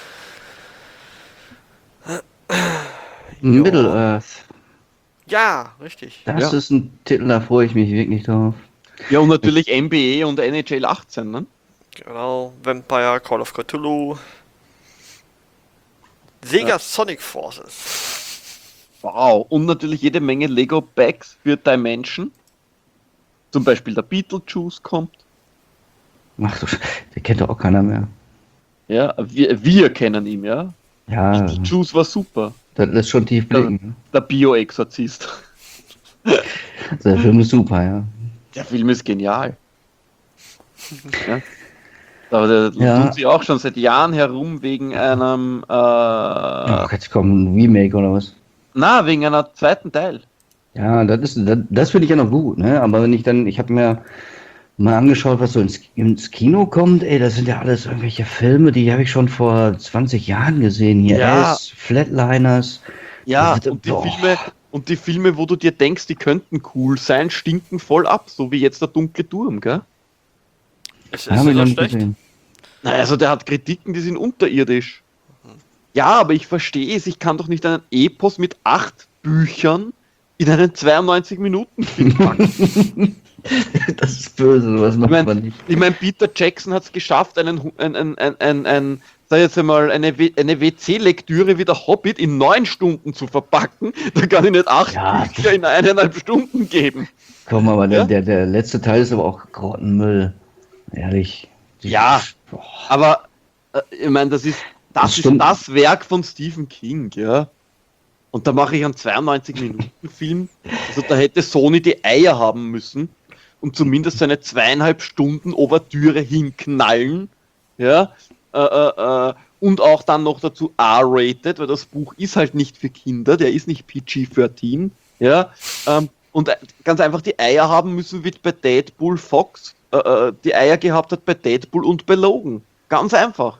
Middle-earth. Ja, richtig. Das Ja. ist ein Titel, da freue ich mich wirklich drauf. Ja, und natürlich N B A und N H L achtzehn, ne? Genau, Vampire, Call of Cthulhu. Sega Ja. Sonic Forces. Wow. Und natürlich jede Menge Lego-Packs für Dimension. Zum Beispiel der Beetlejuice kommt. Ach du Sch- der kennt doch auch keiner mehr. Ja, wir, wir kennen ihn, ja. Ja, Juice war super. das lässt schon tief blicken. Der Bio-Exorzist. Der Film ist super, ja. Der Film ist genial. Ja. Aber da Ja. tun sie auch schon seit Jahren herum wegen einem, äh, Ach, jetzt kommt ein Remake oder was? na, wegen einer zweiten Teil. Ja, das ist, das, das finde ich ja noch gut, ne? Aber wenn ich dann, ich habe mir mal angeschaut, was so ins, ins Kino kommt, ey, das sind ja alles irgendwelche Filme, die habe ich schon vor zwanzig Jahren gesehen. Hier Ja. S, Flatliners. Ja, Das- und die boah. Filme, und die Filme, wo du dir denkst, die könnten cool sein, stinken voll ab, so wie jetzt der dunkle Turm, gell? Ist, Haben ist wir das noch so nicht schlecht? gesehen. Na, also der hat Kritiken, die sind unterirdisch. Ja, aber ich verstehe es, ich kann doch nicht einen Epos mit acht Büchern in einen zweiundneunzig Minuten Film packen. Das ist böse, was macht Ich meine, man nicht. ich mein, Peter Jackson hat es geschafft, einen, Hu- ein, ein, ein, ein, ein, sag jetzt einmal, eine, W- eine W C-Lektüre wie der Hobbit in neun Stunden zu verpacken. Da kann ich nicht acht Ja. Bücher in eineinhalb Stunden geben. Komm, aber der, Ja? der, der letzte Teil ist aber auch Grottenmüll. Ehrlich. Die- Ja. Boah. Aber äh, ich meine, das ist das, Das ist stimmt. das Werk von Stephen King, ja. Und da mache ich einen zweiundneunzig Minuten Film. Also da hätte Sony die Eier haben müssen und zumindest seine zweieinhalb Stunden Ouvertüre hinknallen, ja. Äh, äh, äh, und auch dann noch dazu R-rated, weil das Buch ist halt nicht für Kinder, der ist nicht P G dreizehn, ja. Ähm, und äh, ganz einfach die Eier haben müssen, wie bei Deadpool Fox äh, äh, die Eier gehabt hat bei Deadpool und bei Logan. Ganz einfach.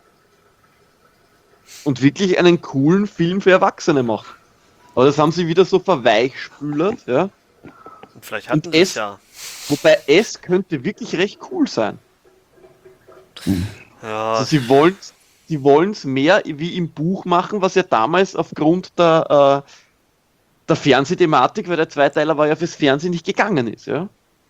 Und wirklich einen coolen Film für Erwachsene macht. Aber das haben sie wieder so verweichspülert, ja. Und vielleicht hatten Und sie es es- ja. Wobei es könnte wirklich recht cool sein. Ja, Also sie wollen sie wollen's mehr wie im Buch machen, was ja damals aufgrund der, äh, der Fernsehthematik, weil der Zweiteiler war ja fürs Fernsehen nicht gegangen ist, ja.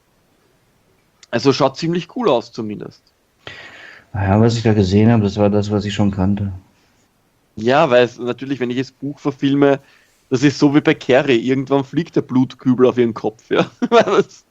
Also schaut ziemlich cool aus zumindest. Naja, was ich da gesehen habe, das war das, was ich schon kannte. Ja, weil es natürlich, wenn ich das Buch verfilme, das ist so wie bei Carrie, irgendwann fliegt der Blutkübel auf ihren Kopf, ja. Das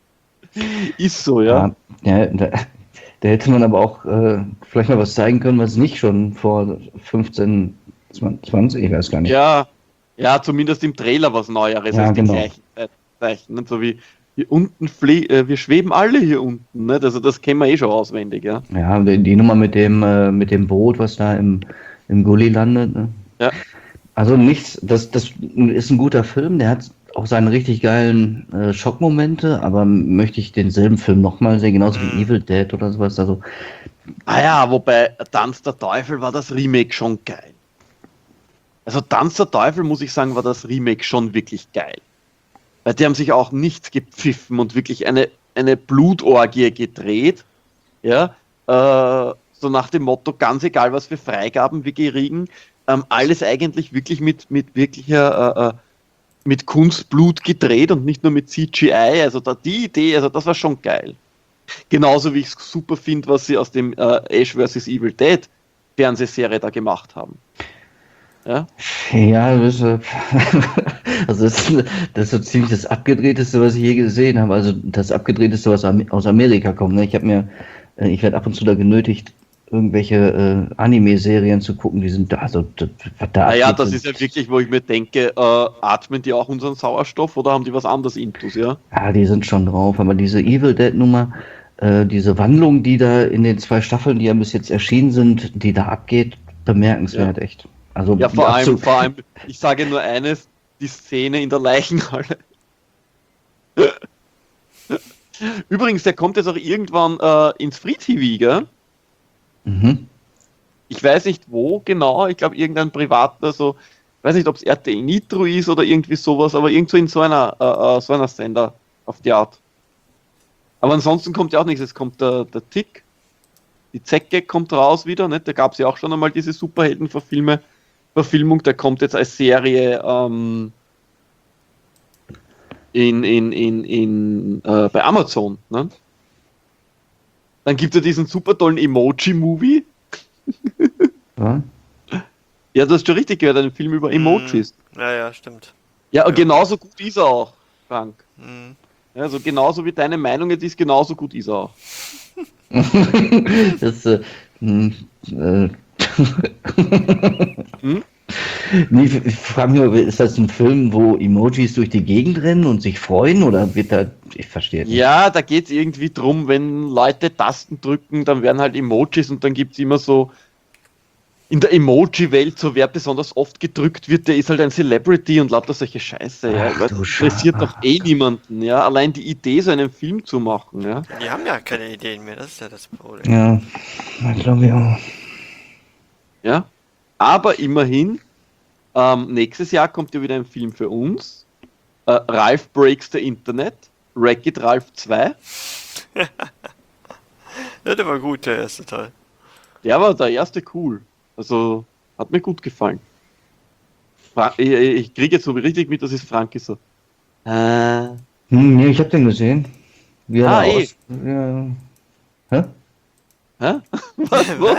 ist so, ja. Ja, ja da, da hätte man aber auch äh, vielleicht mal was zeigen können, was nicht schon vor fünfzehn, zwanzig, ich weiß gar nicht. Ja, ja, zumindest im Trailer was Neueres Ja, als die genau. gleichen Ze- Zeichen. nicht? So wie hier unten flie äh, wir schweben alle hier unten, nicht? Also das kennen wir eh schon auswendig, ja. Ja, die, die Nummer mit dem, äh, mit dem Boot, was da im, im Gully landet. Ne? Ja. Also nichts, das, das ist ein guter Film, der hat auch seine richtig geilen äh, Schockmomente, aber möchte ich denselben Film nochmal sehen, genauso wie Mhm. Evil Dead oder sowas. Also, Ah ja, wobei Tanz der Teufel war das Remake schon geil. Also Tanz der Teufel, muss ich sagen, war das Remake schon wirklich geil. Weil die haben sich auch nichts gepfiffen und wirklich eine, eine Blutorgie gedreht. Ja, äh, so nach dem Motto, ganz egal, was für Freigaben wir kriegen, ähm, alles eigentlich wirklich mit, mit wirklicher, äh, äh, mit Kunstblut gedreht und nicht nur mit C G I. Also da die Idee, also das war schon geil. Genauso wie ich es super finde, was sie aus dem äh, Ash versus. Evil Dead Fernsehserie da gemacht haben. Ja, ja, das, äh, also das, das ist so ziemlich das Abgedrehteste, was ich je gesehen habe. Also das Abgedrehteste, was am- aus Amerika kommt. Ne? Ich habe mir, äh, ich werde ab und zu da genötigt, irgendwelche äh, Anime-Serien zu gucken, die sind da, also das- was da naja, abgeht, das sind- ist ja wirklich, wo ich mir denke, äh, atmen die auch unseren Sauerstoff oder haben die was anderes intus, ja? Ja, die sind schon drauf, aber diese Evil Dead Nummer, äh, diese Wandlung, die da in den zwei Staffeln, die ja bis jetzt erschienen sind, die da abgeht, bemerkenswert, echt. Also Ja, vor allem, absolut- vor allem, ich sage nur eines, die Szene in der Leichenhalle. Übrigens, der kommt jetzt auch irgendwann äh, ins Free T V, gell? Mhm. Ich weiß nicht wo genau, ich glaube irgendein privater, so, weiß nicht, ob es R T L Nitro ist oder irgendwie sowas, aber irgendwo in so einer, äh, äh, so einer Sender auf die Art. Aber ansonsten kommt ja auch nichts, es kommt der, der Tick, die Zecke kommt raus wieder, nicht? Da gab es ja auch schon einmal diese Superheldenverfilme, Verfilmung, der kommt jetzt als Serie ähm, in, in, in, in, äh, bei Amazon. Ne? Dann gibt es ja diesen super tollen Emoji-Movie. Ja. Ja, du hast schon richtig gehört, einen Film über Emojis. Mhm. Ja, ja, stimmt. Ja, und genauso gut ist er auch, Frank. Mhm. Ja, also genauso wie deine Meinung jetzt ist, genauso gut ist er auch. das, äh, mh, äh, Hm? Nee, ich ich frage mich, mal, ist das ein Film, wo Emojis durch die Gegend rennen und sich freuen oder wird da, ich verstehe nicht. Ja, da geht es irgendwie drum, wenn Leute Tasten drücken, dann werden halt Emojis und dann gibt es immer so in der Emoji-Welt, so wer besonders oft gedrückt wird, der ist halt ein Celebrity und lauter solche Scheiße. Ja. Ach Weil du das interessiert Scha- doch eh niemanden. Ja. Allein die Idee, so einen Film zu machen. Ja. Die haben ja keine Ideen mehr, das ist ja das Problem. Ja, ich glaube ich auch. Ja. Aber immerhin, ähm, nächstes Jahr kommt ja wieder ein Film für uns. Äh, Ralph Breaks the Internet. Wreck-It Ralph zwei. Ja, der war gut, der erste Teil. Der war der erste cool. Also, hat mir gut gefallen. Fra ich, ich kriege jetzt so richtig mit, dass es Frank ist so. Äh, Hm, nee, ich habe den gesehen. Wie er Ah, da eh. aus... Ja. Hä? hä? Was? Wo?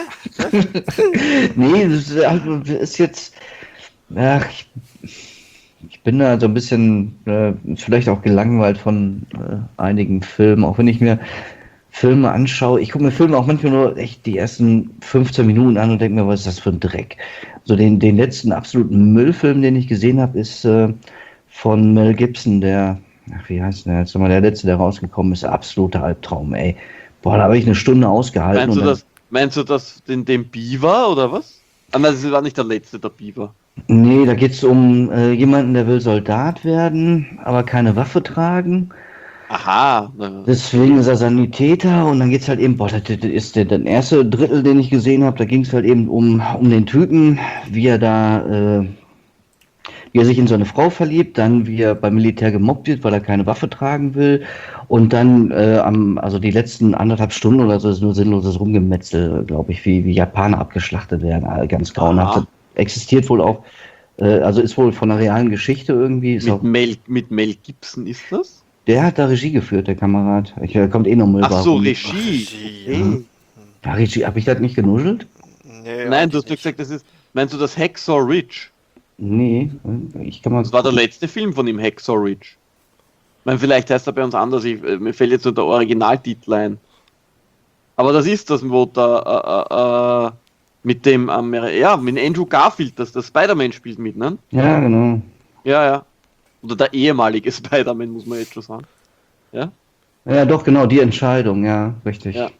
Nee, das ist, also, das ist jetzt. Ach, ich, ich bin da so ein bisschen äh, vielleicht auch gelangweilt von äh, einigen Filmen, auch wenn ich mir Filme anschaue. Ich gucke mir Filme auch manchmal nur echt die ersten fünfzehn Minuten an und denke mir, was ist das für ein Dreck? So den, den letzten absoluten Müllfilm, den ich gesehen habe, ist äh, von Mel Gibson, der, ach, wie heißt der jetzt nochmal, der letzte, der rausgekommen ist, absoluter Albtraum, ey. Boah, da habe ich eine Stunde ausgehalten. Meinst du und dann- das, meinst du das den, den Beaver oder was? Ah, nein, das war nicht der letzte, der Beaver. Nee, da geht es um äh, jemanden, der will Soldat werden, aber keine Waffe tragen. Aha. Na, Deswegen ist er Sanitäter und dann geht es halt eben, boah, das, das ist der, der erste Drittel, den ich gesehen habe, da ging es halt eben um, um den Typen, wie er da, äh, wie er sich in so eine Frau verliebt, dann wie er beim Militär gemobbt wird, weil er keine Waffe tragen will und dann äh, am, also die letzten anderthalb Stunden oder so ist nur sinnloses Rumgemetzel, glaube ich, wie, wie Japaner abgeschlachtet werden, äh, ganz grauenhaft. Aha. Existiert wohl auch, äh, also ist wohl von einer realen Geschichte irgendwie. Ist auch, mit, Mel, mit Mel Gibson ist das? der hat da Regie geführt, der Kamerad. Ich, äh, kommt eh noch Müll. Ach so, warum? Regie. Regie, Okay. Ja, Regie, hab ich das nicht genuschelt? Nee, Nein, du hast ja eigentlich gesagt, das ist. Meinst du das Hacksaw Ridge? Nee, ich kann mal. Das war der letzte Film von ihm, Hacksaw Ridge. Ich meine, vielleicht heißt er bei uns anders, ich, äh, mir fällt jetzt nur der Originaltitel ein. Aber das ist das, wo der äh, äh, mit dem Amer ja, mit Andrew Garfield, das der Spider-Man spielt mit, ne? Ja, genau. Ja, ja. Oder der ehemalige Spider-Man, muss man jetzt schon sagen. Ja? Ja, doch, genau, die Entscheidung, ja, richtig. Ja.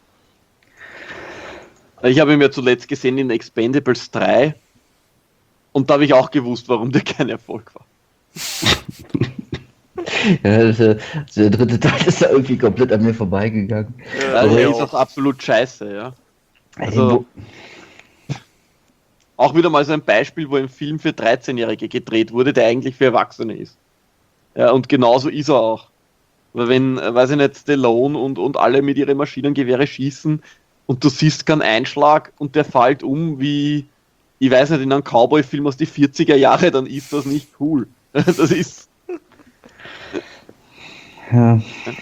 Ich habe ihn ja zuletzt gesehen in Expendables drei und da habe ich auch gewusst, warum der kein Erfolg war. Ja, das, äh, der dritte Teil ist da irgendwie komplett an mir vorbeigegangen. Ja, Ja, mir der ist auch. auch absolut scheiße, ja. Also, Also- Auch wieder mal so ein Beispiel, wo ein Film für dreizehnjährige gedreht wurde, der eigentlich für Erwachsene ist. Ja, und genauso ist er auch. Weil wenn, äh, weiß ich nicht, Stallone und, und alle mit ihren Maschinengewehre schießen und du siehst keinen Einschlag und der fällt um wie, ich weiß nicht, in einem Cowboy-Film aus die vierziger Jahre, dann ist das nicht cool. Das ist, ja.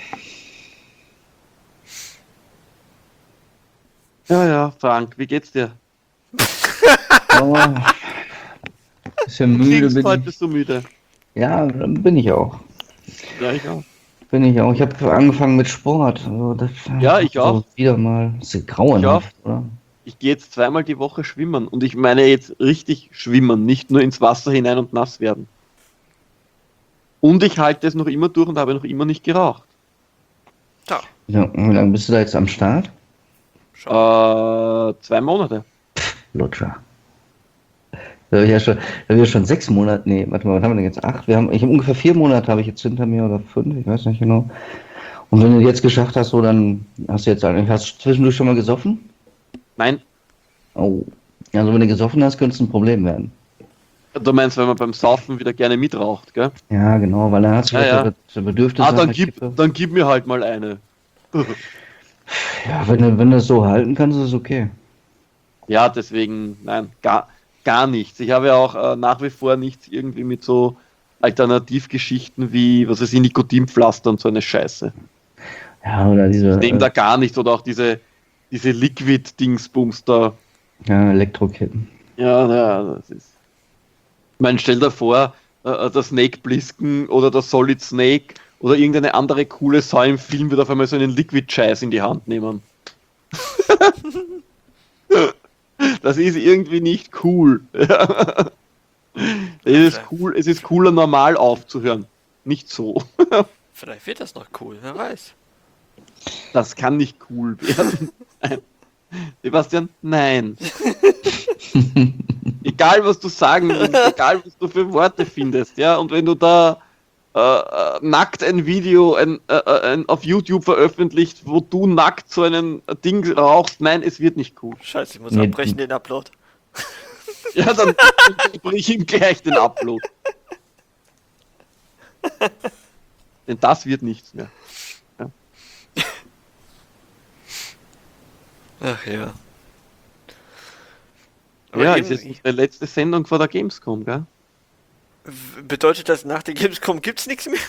ja, ja, Frank, wie geht's dir? Oh, bisschen Du müde klingst bin heute ich. so müde. Ja, bin ich auch. Ja, ich auch. Bin ich auch. Ich habe angefangen mit Sport. Also das, Ja, ich auch. So wieder mal. Das ist grauenhaft, oder? Ich gehe jetzt zweimal die Woche schwimmen und ich meine jetzt richtig schwimmen, nicht nur ins Wasser hinein und nass werden. Und ich halte es noch immer durch und habe noch immer nicht geraucht. Ja, Ja, und wie lange bist du da jetzt am Start? schau. Äh, zwei Monate. Lutscher. Da habe ich ja schon, da habe ich ja schon sechs Monate, nee, warte mal, was haben wir denn jetzt? Acht? Wir haben, ich habe ungefähr vier Monate habe ich jetzt hinter mir oder fünf, ich weiß nicht genau. Und wenn du jetzt geschafft hast, so, dann hast du jetzt eigentlich, hast du zwischendurch schon mal gesoffen? Nein, Oh. Also wenn du gesoffen hast, könnte es ein Problem werden. du meinst, wenn man beim Saufen wieder gerne mitraucht, gell? Ja, genau, weil dann hast du Ja, ja. das das Bedürfnis Ah, nach dann einer gib, Kippe. dann gib mir halt mal eine. Ja, wenn du, wenn du es so halten kannst, ist es okay. Ja, deswegen, nein, gar, gar nichts. Ich habe ja auch äh, nach wie vor nichts irgendwie mit so Alternativgeschichten wie, was weiß ich, Nikotinpflaster und so eine Scheiße. Ja, oder diese Ich nehme äh, da gar nichts oder auch diese, diese Liquid-Dingsbums da. ja, Elektroketten. Ja, ja, das ist. Ich meine, stell dir vor, äh, der Snake Plissken oder der Solid Snake oder irgendeine andere coole Sau im Film wird auf einmal so einen Liquid-Scheiß in die Hand nehmen. Das ist irgendwie nicht cool. Es ist cool, es ist cooler, normal aufzuhören. Nicht so. Vielleicht wird das noch cool, wer weiß. Das kann nicht cool werden. Nein. Sebastian, nein. Egal, was du sagen willst, egal, was du für Worte findest, ja, und wenn du da äh, äh, nackt ein Video ein, äh, ein, auf YouTube veröffentlicht, wo du nackt so ein Ding rauchst, nein, es wird nicht cool. Scheiße, ich muss Nee, abbrechen den Upload. Ja, dann brich ihm gleich den Upload. Denn das wird nichts mehr. Ach ja. Aber Ja, eben, ist jetzt unsere letzte Sendung vor der Gamescom, gell? w- bedeutet das, nach der Gamescom gibt's nichts mehr?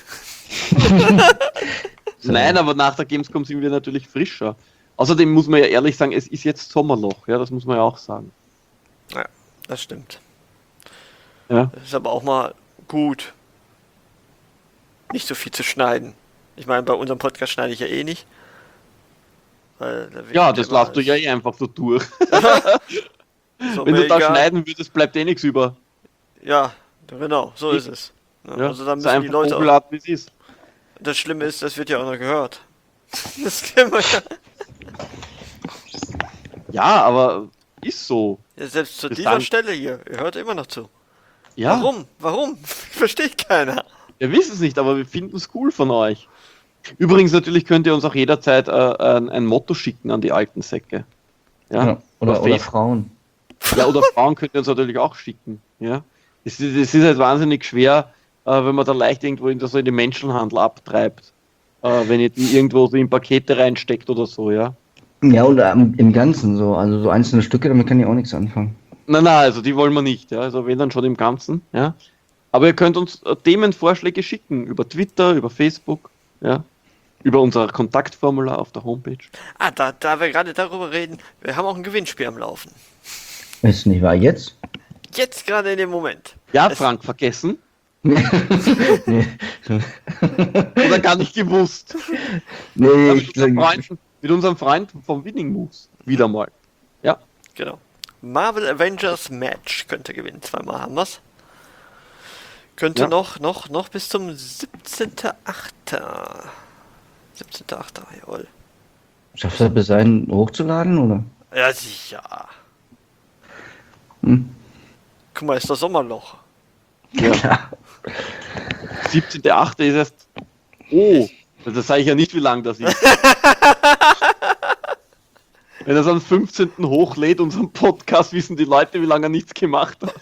Nein, aber nach der Gamescom sind wir natürlich frischer. Außerdem muss man ja ehrlich sagen, es ist jetzt Sommerloch, ja, das muss man ja auch sagen. Ja, das stimmt. Ja. Das ist aber auch mal gut, nicht so viel zu schneiden. Ich meine, bei unserem Podcast schneide ich ja eh nicht. Weil da wird Ja, das immer lässt du ja alles- eh einfach so durch. so Wenn mir du da egal. schneiden würdest, bleibt eh nichts über. Ja, genau, so Ich- ist es. Ja, Ja, also da ist müssen die einfach Leute auch, hochladen, wie es ist. das Schlimme ist, das wird ja auch noch gehört. Das kennen wir ja. Ja, aber ist so. Ja, selbst zu Bis dieser dann. Stelle hier, ihr hört immer noch zu. Ja, Warum? Warum? Versteht keiner. wir wissen es nicht, aber wir finden es cool von euch. Übrigens, natürlich könnt ihr uns auch jederzeit äh, ein, ein Motto schicken an die alten Säcke. Ja, Ja, oder, oder Facebook. Frauen. Ja, oder Frauen könnt ihr uns natürlich auch schicken. Ja, es ist, es ist halt wahnsinnig schwer, äh, wenn man da leicht irgendwo in, so in den Menschenhandel abtreibt. Äh, wenn ihr die irgendwo so in Pakete reinsteckt oder so, ja. Ja, und ähm, im Ganzen so. Also so einzelne Stücke, damit kann ich auch nichts anfangen. Nein, nein, also die wollen wir nicht. Ja. Also wenn dann schon im Ganzen. Ja. Aber ihr könnt uns äh, Themenvorschläge schicken über Twitter, über Facebook, ja, über unser Kontaktformular auf der Homepage. Ah, da, da wir gerade darüber reden, wir haben auch ein Gewinnspiel am Laufen. Ist nicht wahr jetzt? Jetzt gerade in dem Moment. Ja, Es- Frank, vergessen nee, oder gar nicht gewusst. nee Ja, mit, ich, unserem Freund, mit unserem Freund vom Winning Moves. Wieder mal. Ja. Genau. Marvel Avengers Match könnte gewinnen. Zweimal haben wir's. Könnte Ja. noch, noch, noch bis zum siebzehnten achten siebzehnten achten jawohl. schaffst du das bis dahin hochzuladen, oder? Ja, sicher. Hm? Guck mal, ist das Sommerloch. Ja. Klar. siebzehnten achte ist erst. Oh, das sage ich ja nicht, wie lang das ist. Wenn er es am fünfzehnten hochlädt, unseren Podcast, wissen die Leute, wie lange er nichts gemacht hat.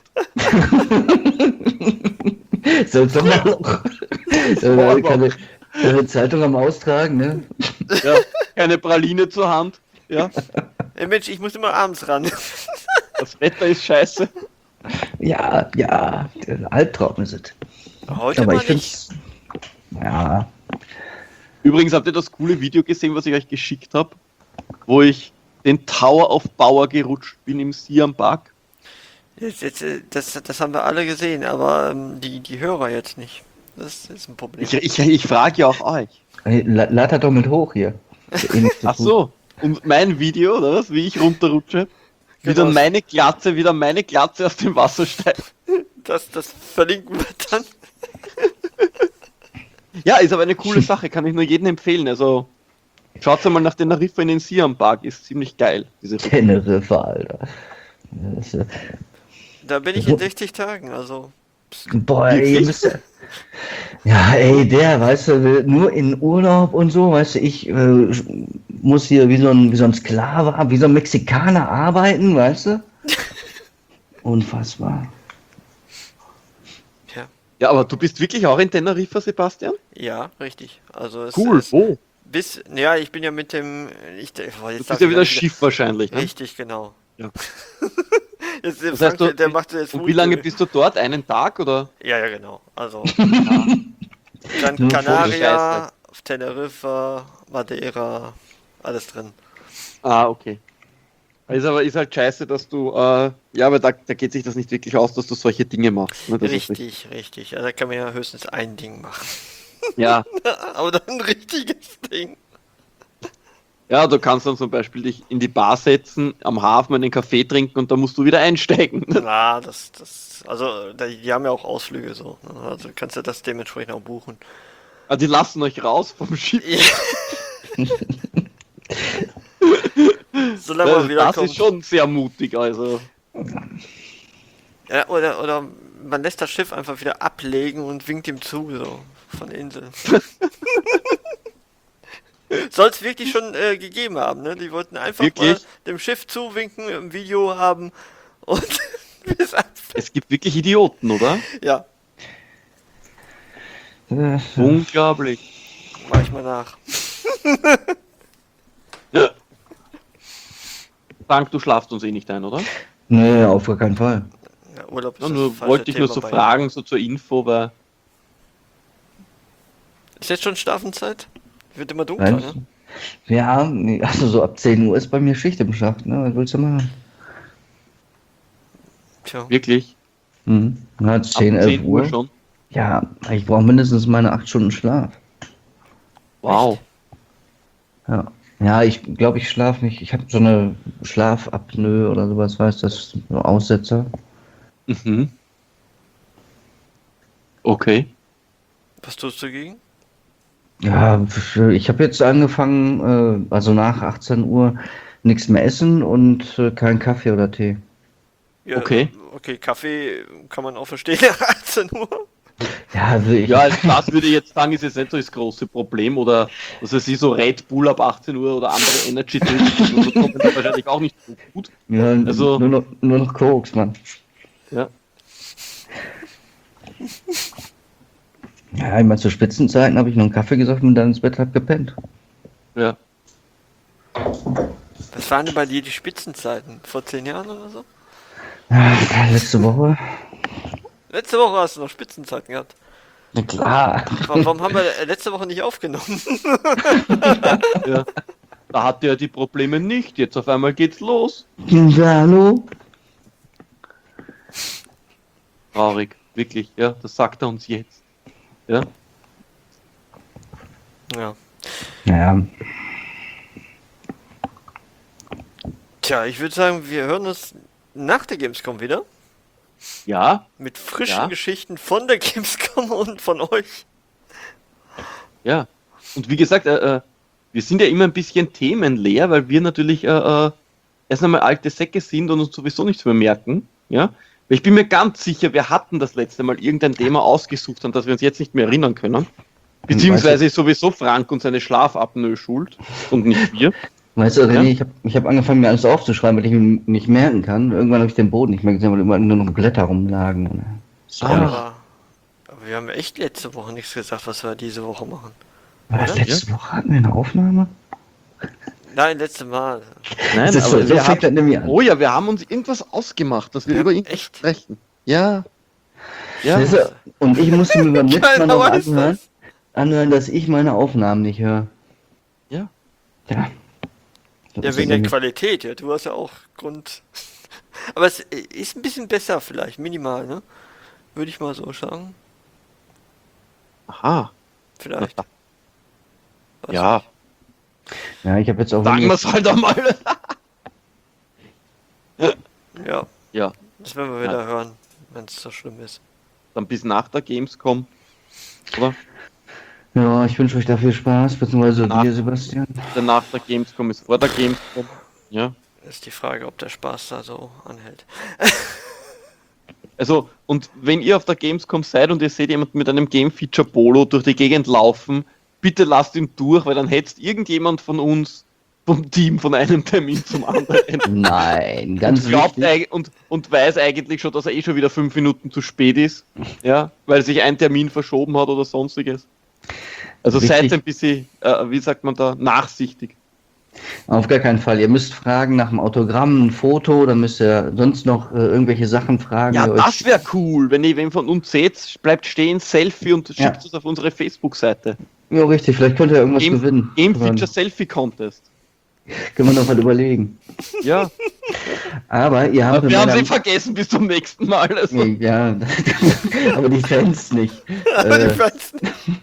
So, Sommerloch. äh, keine, keine Zeitung am Austragen, ne? Ja, keine Praline zur Hand. Ja, Ey Mensch, ich muss immer abends ran. das Wetter ist scheiße. Ja, ja, der Albtraum ist es. Heute Aber mal ich nicht. find's. Ja, Übrigens, habt ihr das coole Video gesehen, was ich euch geschickt habe? Wo ich den Tower of Power gerutscht bin im Siam Park. Jetzt, jetzt, äh, das, das haben wir alle gesehen, aber ähm, die, die Hörer jetzt nicht. Das ist ein Problem. Ich, ich, ich frage ja auch euch. hey, la- lad das doch mit hoch hier. Ist ja eh nichts zu Ach tun. so, und mein Video, oder was? Wie ich runterrutsche? Wieder Genau. meine Glatze, wieder meine Glatze aus dem Wasser steigt. Das, das verlinken wir dann. Ja, ist aber eine coole Sache, kann ich nur jedem empfehlen. Also schaut mal nach Teneriffa in den Siam Park, ist ziemlich geil. Diese Route. Teneriffa, Alter. Das ist, äh, Da bin ich in sechzig Tagen, also. boah, ey, ihr müsst ja. Ja, ey, der, weißt du, will nur in Urlaub und so, weißt du, ich äh, muss hier wie so ein, wie so ein Sklave, wie so ein Mexikaner arbeiten, weißt du? Unfassbar. Ja, Ja, aber du bist wirklich auch in Teneriffa, Sebastian? ja, richtig. Also es Cool, ist wo? bis, ja, ich bin ja mit dem, ich, boah, jetzt Du darf bist ja ich wieder gar Schiff wahrschlich. Ne? Richtig, genau. Ja. Jetzt, der Das Frank, heißt, du, der, der macht jetzt und wie lange bist du dort? Einen Tag oder? Ja, ja, genau. Also Gran Nur Canaria, Scheiße. auf Teneriffa, Madeira, alles drin. Ah, okay. Ist aber ist halt scheiße, dass du, äh, ja, aber da, da geht sich das nicht wirklich aus, dass du solche Dinge machst. Ne? Das ist Richtig, richtig. Also da kann man ja höchstens ein Ding machen. Ja, Aber dann ein richtiges Ding. Ja, du kannst dann zum Beispiel dich in die Bar setzen, am Hafen einen Kaffee trinken und dann musst du wieder einsteigen. Na, das, das, also, die, die haben ja auch Ausflüge so. Ne? Also kannst du das dementsprechend auch buchen. Ah, die lassen euch raus vom Schiff. Solange man Das, wieder das kommt. ist schon sehr mutig, also. Ja, oder, oder man lässt das Schiff einfach wieder ablegen und winkt ihm zu, so, von der Insel. Soll es wirklich schon äh, gegeben haben, ne? Die wollten einfach Wirklich? mal dem Schiff zuwinken, im Video haben und bis ab- Es gibt wirklich Idioten, oder? ja, Äh, Unglaublich. mach ich mal nach. Frank, du schlafst uns eh nicht ein, oder? nee, auf gar keinen Fall. Ja, Urlaub ist Ja, das nur falsche wollte ich nur Thema so bei- fragen, so zur Info, weil. Ist jetzt schon Schlafenszeit? Wird immer dunkler, Nein. ne? Ja, nee, also so ab zehn Uhr ist bei mir Schicht im Schacht, ne? Was willst du machen? Tja. Wirklich? Mhm. Na, Ab zehn, elf zehn Uhr Uhr. schon. Ja, ich brauche mindestens meine acht Stunden Schlaf. Wow. Ja. Ja, ich glaube, ich schlafe nicht. Ich habe so eine Schlafapnoe oder sowas, weißt du, das ist so Aussetzer. Mhm. Okay. Was tust du gegen? Ja, ich habe jetzt angefangen, äh, also nach achtzehn Uhr nichts mehr essen und äh, kein Kaffee oder Tee. Ja, Okay. Okay, Kaffee kann man auch verstehen nach achtzehn Uhr. Ja, also ich, Ja, also das würde ich jetzt sagen, ist jetzt nicht so das große Problem. Oder was weiß ich, so Red Bull ab achtzehn Uhr oder andere Energy Drinks, also das kommt dann wahrscheinlich auch nicht so gut. ja, also- nur, noch, nur noch Koks, Mann. Ja. Ja, ich meine, zu Spitzenzeiten habe ich noch einen Kaffee gesoffen und dann ins Bett hab gepennt. Ja. Was waren denn bei dir die Spitzenzeiten? Vor zehn Jahren oder so? Ja, letzte Woche. Letzte Woche hast du noch Spitzenzeiten gehabt. Na klar. Warum, warum haben wir äh, letzte Woche nicht aufgenommen? Ja. Da hatte er die Probleme nicht. Jetzt auf einmal geht's los. Ja, hallo? Traurig. Wirklich. Ja, das sagt er uns jetzt. Ja. Ja. Ja, Tja, ich würde sagen, wir hören uns nach der Gamescom wieder. Ja. Mit frischen Ja. Geschichten von der Gamescom und von euch. Ja. Und wie gesagt, äh, äh, wir sind ja immer ein bisschen themenleer, weil wir natürlich äh, äh, erst einmal alte Säcke sind und uns sowieso nichts mehr merken. Ja. Weil ich bin mir ganz sicher, wir hatten das letzte Mal irgendein Thema ausgesucht, an das wir uns jetzt nicht mehr erinnern können. Beziehungsweise ist sowieso Frank und seine Schlafapnoe schuld und nicht wir. weißt du, René, Ja? ich habe ich hab angefangen, mir alles aufzuschreiben, weil ich mir nicht merken kann. Irgendwann habe ich den Boden nicht mehr gesehen, weil überall nur noch Blätter rumlagen. So. Ah. Aber, aber wir haben echt letzte Woche nichts gesagt, was wir diese Woche machen. War das oder? letzte Woche hatten wir eine Aufnahme? Nein, letzte Mal. Nein, Das ist so, aber so wir fängt das haben, nämlich an. oh ja, wir haben uns irgendwas ausgemacht, dass wir Ja, über irgendwas echt? sprechen. Ja. Ja. Weißt du, und ich musste mir beim letzten Mal Keiner noch weiß anhören, das. anhören, dass ich meine Aufnahmen nicht höre. Ja. Ja. So Ja, ist wegen das der nämlich. Qualität, ja. Du hast ja auch Grund. Aber es ist ein bisschen besser vielleicht, minimal, ne? Würde ich mal so sagen. Aha. Vielleicht. Weiß Ja. Ja, ich habe jetzt auch... Sagen wenn wir ich- es halt einmal. nicht. Ja, Ja. das werden wir wieder hören, wenn es so schlimm ist. Dann bis nach der Gamescom. Oder? Ja, ich wünsche euch da viel Spaß, beziehungsweise Nach- dir, Sebastian. Dann nach der Gamescom ist vor der Gamescom. Ja. Ist die Frage, ob der Spaß da so anhält. Also, und wenn ihr auf der Gamescom seid und ihr seht jemanden mit einem Game Feature Polo durch die Gegend laufen, bitte lasst ihn durch, weil dann hetzt irgendjemand von uns vom Team von einem Termin zum anderen. Nein, ganz und, glaubt wichtig. eig- und, und weiß eigentlich schon, dass er eh schon wieder fünf Minuten zu spät ist, ja, weil sich ein Termin verschoben hat oder sonstiges. Also Wichtig. seid ein bisschen, äh, wie sagt man da, nachsichtig. Auf gar keinen Fall. Ihr müsst fragen nach einem Autogramm, ein Foto, dann müsst ihr sonst noch äh, irgendwelche Sachen fragen. Ja, die das euch- wäre cool, wenn ihr wen von uns seht, bleibt stehen, Selfie und schickt Ja. es auf unsere Facebook-Seite. Ja, richtig, vielleicht könnt ihr irgendwas Game, gewinnen. Game Können- Feature Selfie Contest. Können wir noch was überlegen. Ja, Aber ihr habt... Wir haben sie meiner- vergessen bis zum nächsten Mal. Also. Ja, aber die Fans nicht. Aber die Äh, Fans-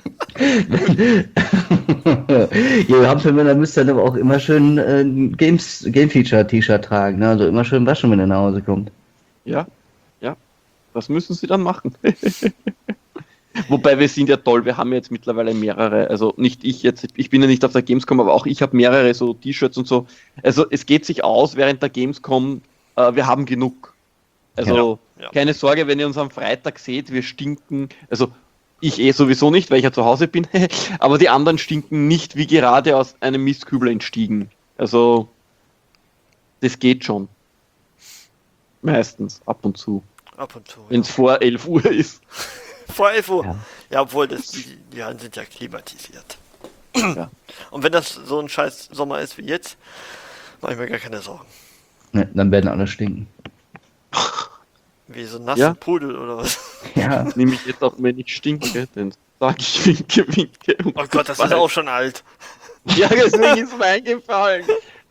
Ihr Hampelmänner müsst dann aber auch immer schön äh, ein Games, Game Feature T-Shirt tragen, ne? Also immer schön waschen, wenn ihr nach Hause kommt. Ja, ja. Das müssen sie dann machen. Wobei wir sind ja toll, wir haben jetzt mittlerweile mehrere, also nicht ich jetzt, ich bin ja nicht auf der Gamescom, aber auch ich habe mehrere so T-Shirts und so. Also es geht sich aus während der Gamescom, äh, wir haben genug. Also Ja, ja. keine Sorge, wenn ihr uns am Freitag seht, wir stinken, also ich eh sowieso nicht, weil ich ja zu Hause bin, aber die anderen stinken nicht wie gerade aus einem Mistkübel entstiegen. Also das geht schon. Meistens, ab und zu, Ab und zu. wenn es vor elf Uhr ist. Vor elf Uhr. Ja, Ja. obwohl das, die, die Hallen sind ja klimatisiert. Ja. Und wenn das so ein scheiß Sommer ist wie jetzt, mache ich mir gar keine Sorgen. Ne, dann werden alle stinken. Wie so ein nasser Ja. Pudel oder was. Ja. Nehme ich jetzt auch, wenn ich stinke, dann sage ich winke, winke. und Oh Gott, das ist goodbye. auch schon alt. Ja, deswegen ist mir eingefallen.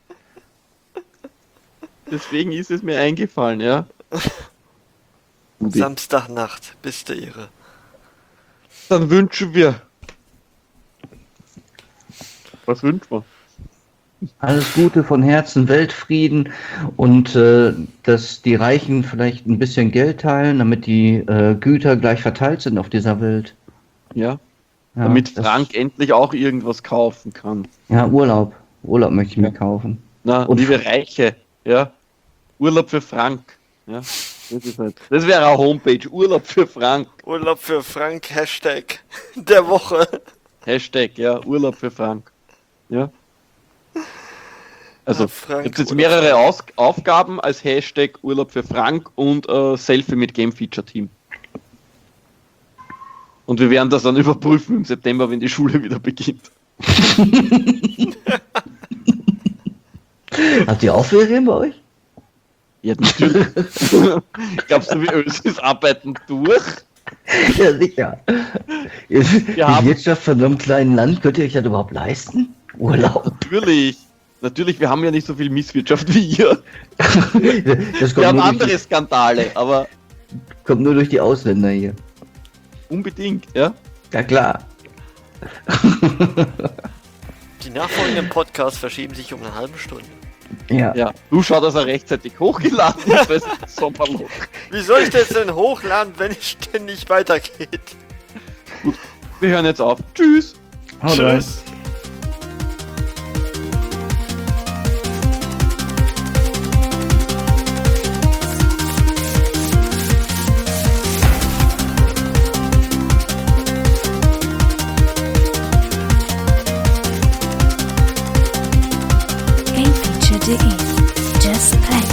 Deswegen ist es mir eingefallen, ja. Samstagnacht, bist du irre. Dann wünschen wir. Was wünschen wir? Alles Gute von Herzen, Weltfrieden und äh, dass die Reichen vielleicht ein bisschen Geld teilen, damit die äh, Güter gleich verteilt sind auf dieser Welt. Ja. Ja, Damit das- Frank endlich auch irgendwas kaufen kann. Ja, Urlaub. Urlaub möchte ich mir kaufen. Na, Und- liebe Reiche, ja. Urlaub für Frank. Ja. Das ist halt. Das wäre eine Homepage. Urlaub für Frank. Urlaub für Frank, Hashtag der Woche. Hashtag, ja. Urlaub für Frank. Ja. Also, Ah, Frank, gibt jetzt Urlaub mehrere für- Aus Aufgaben als Hashtag Urlaub für Frank und äh, Selfie mit Game Feature Team. Und wir werden das dann überprüfen im September, wenn die Schule wieder beginnt. Habt ihr auch Ferien bei euch? Ja, natürlich. Glaubst du, wie Ösis arbeiten durch? Ja, sicher. Ihr- Die haben- Wirtschaft von so einem kleinen Land, könnt ihr euch das überhaupt leisten? Urlaub. Natürlich. Natürlich, wir haben ja nicht so viel Misswirtschaft wie ihr. Das Wir kommt haben nur, durch andere die, Skandale, aber kommt nur durch die Ausländer hier. unbedingt, ja. Ja, klar. Die nachfolgenden Podcasts verschieben sich um eine halbe Stunde. Ja. Ja, du schau, dass er rechtzeitig hochgeladen ist, weil es ist Sommerloch. Wie soll ich das denn hochladen, wenn es ständig weitergeht? Wir hören jetzt auf. Tschüss. Haut rein. Tschüss. Gamefeature punkt de. Just play.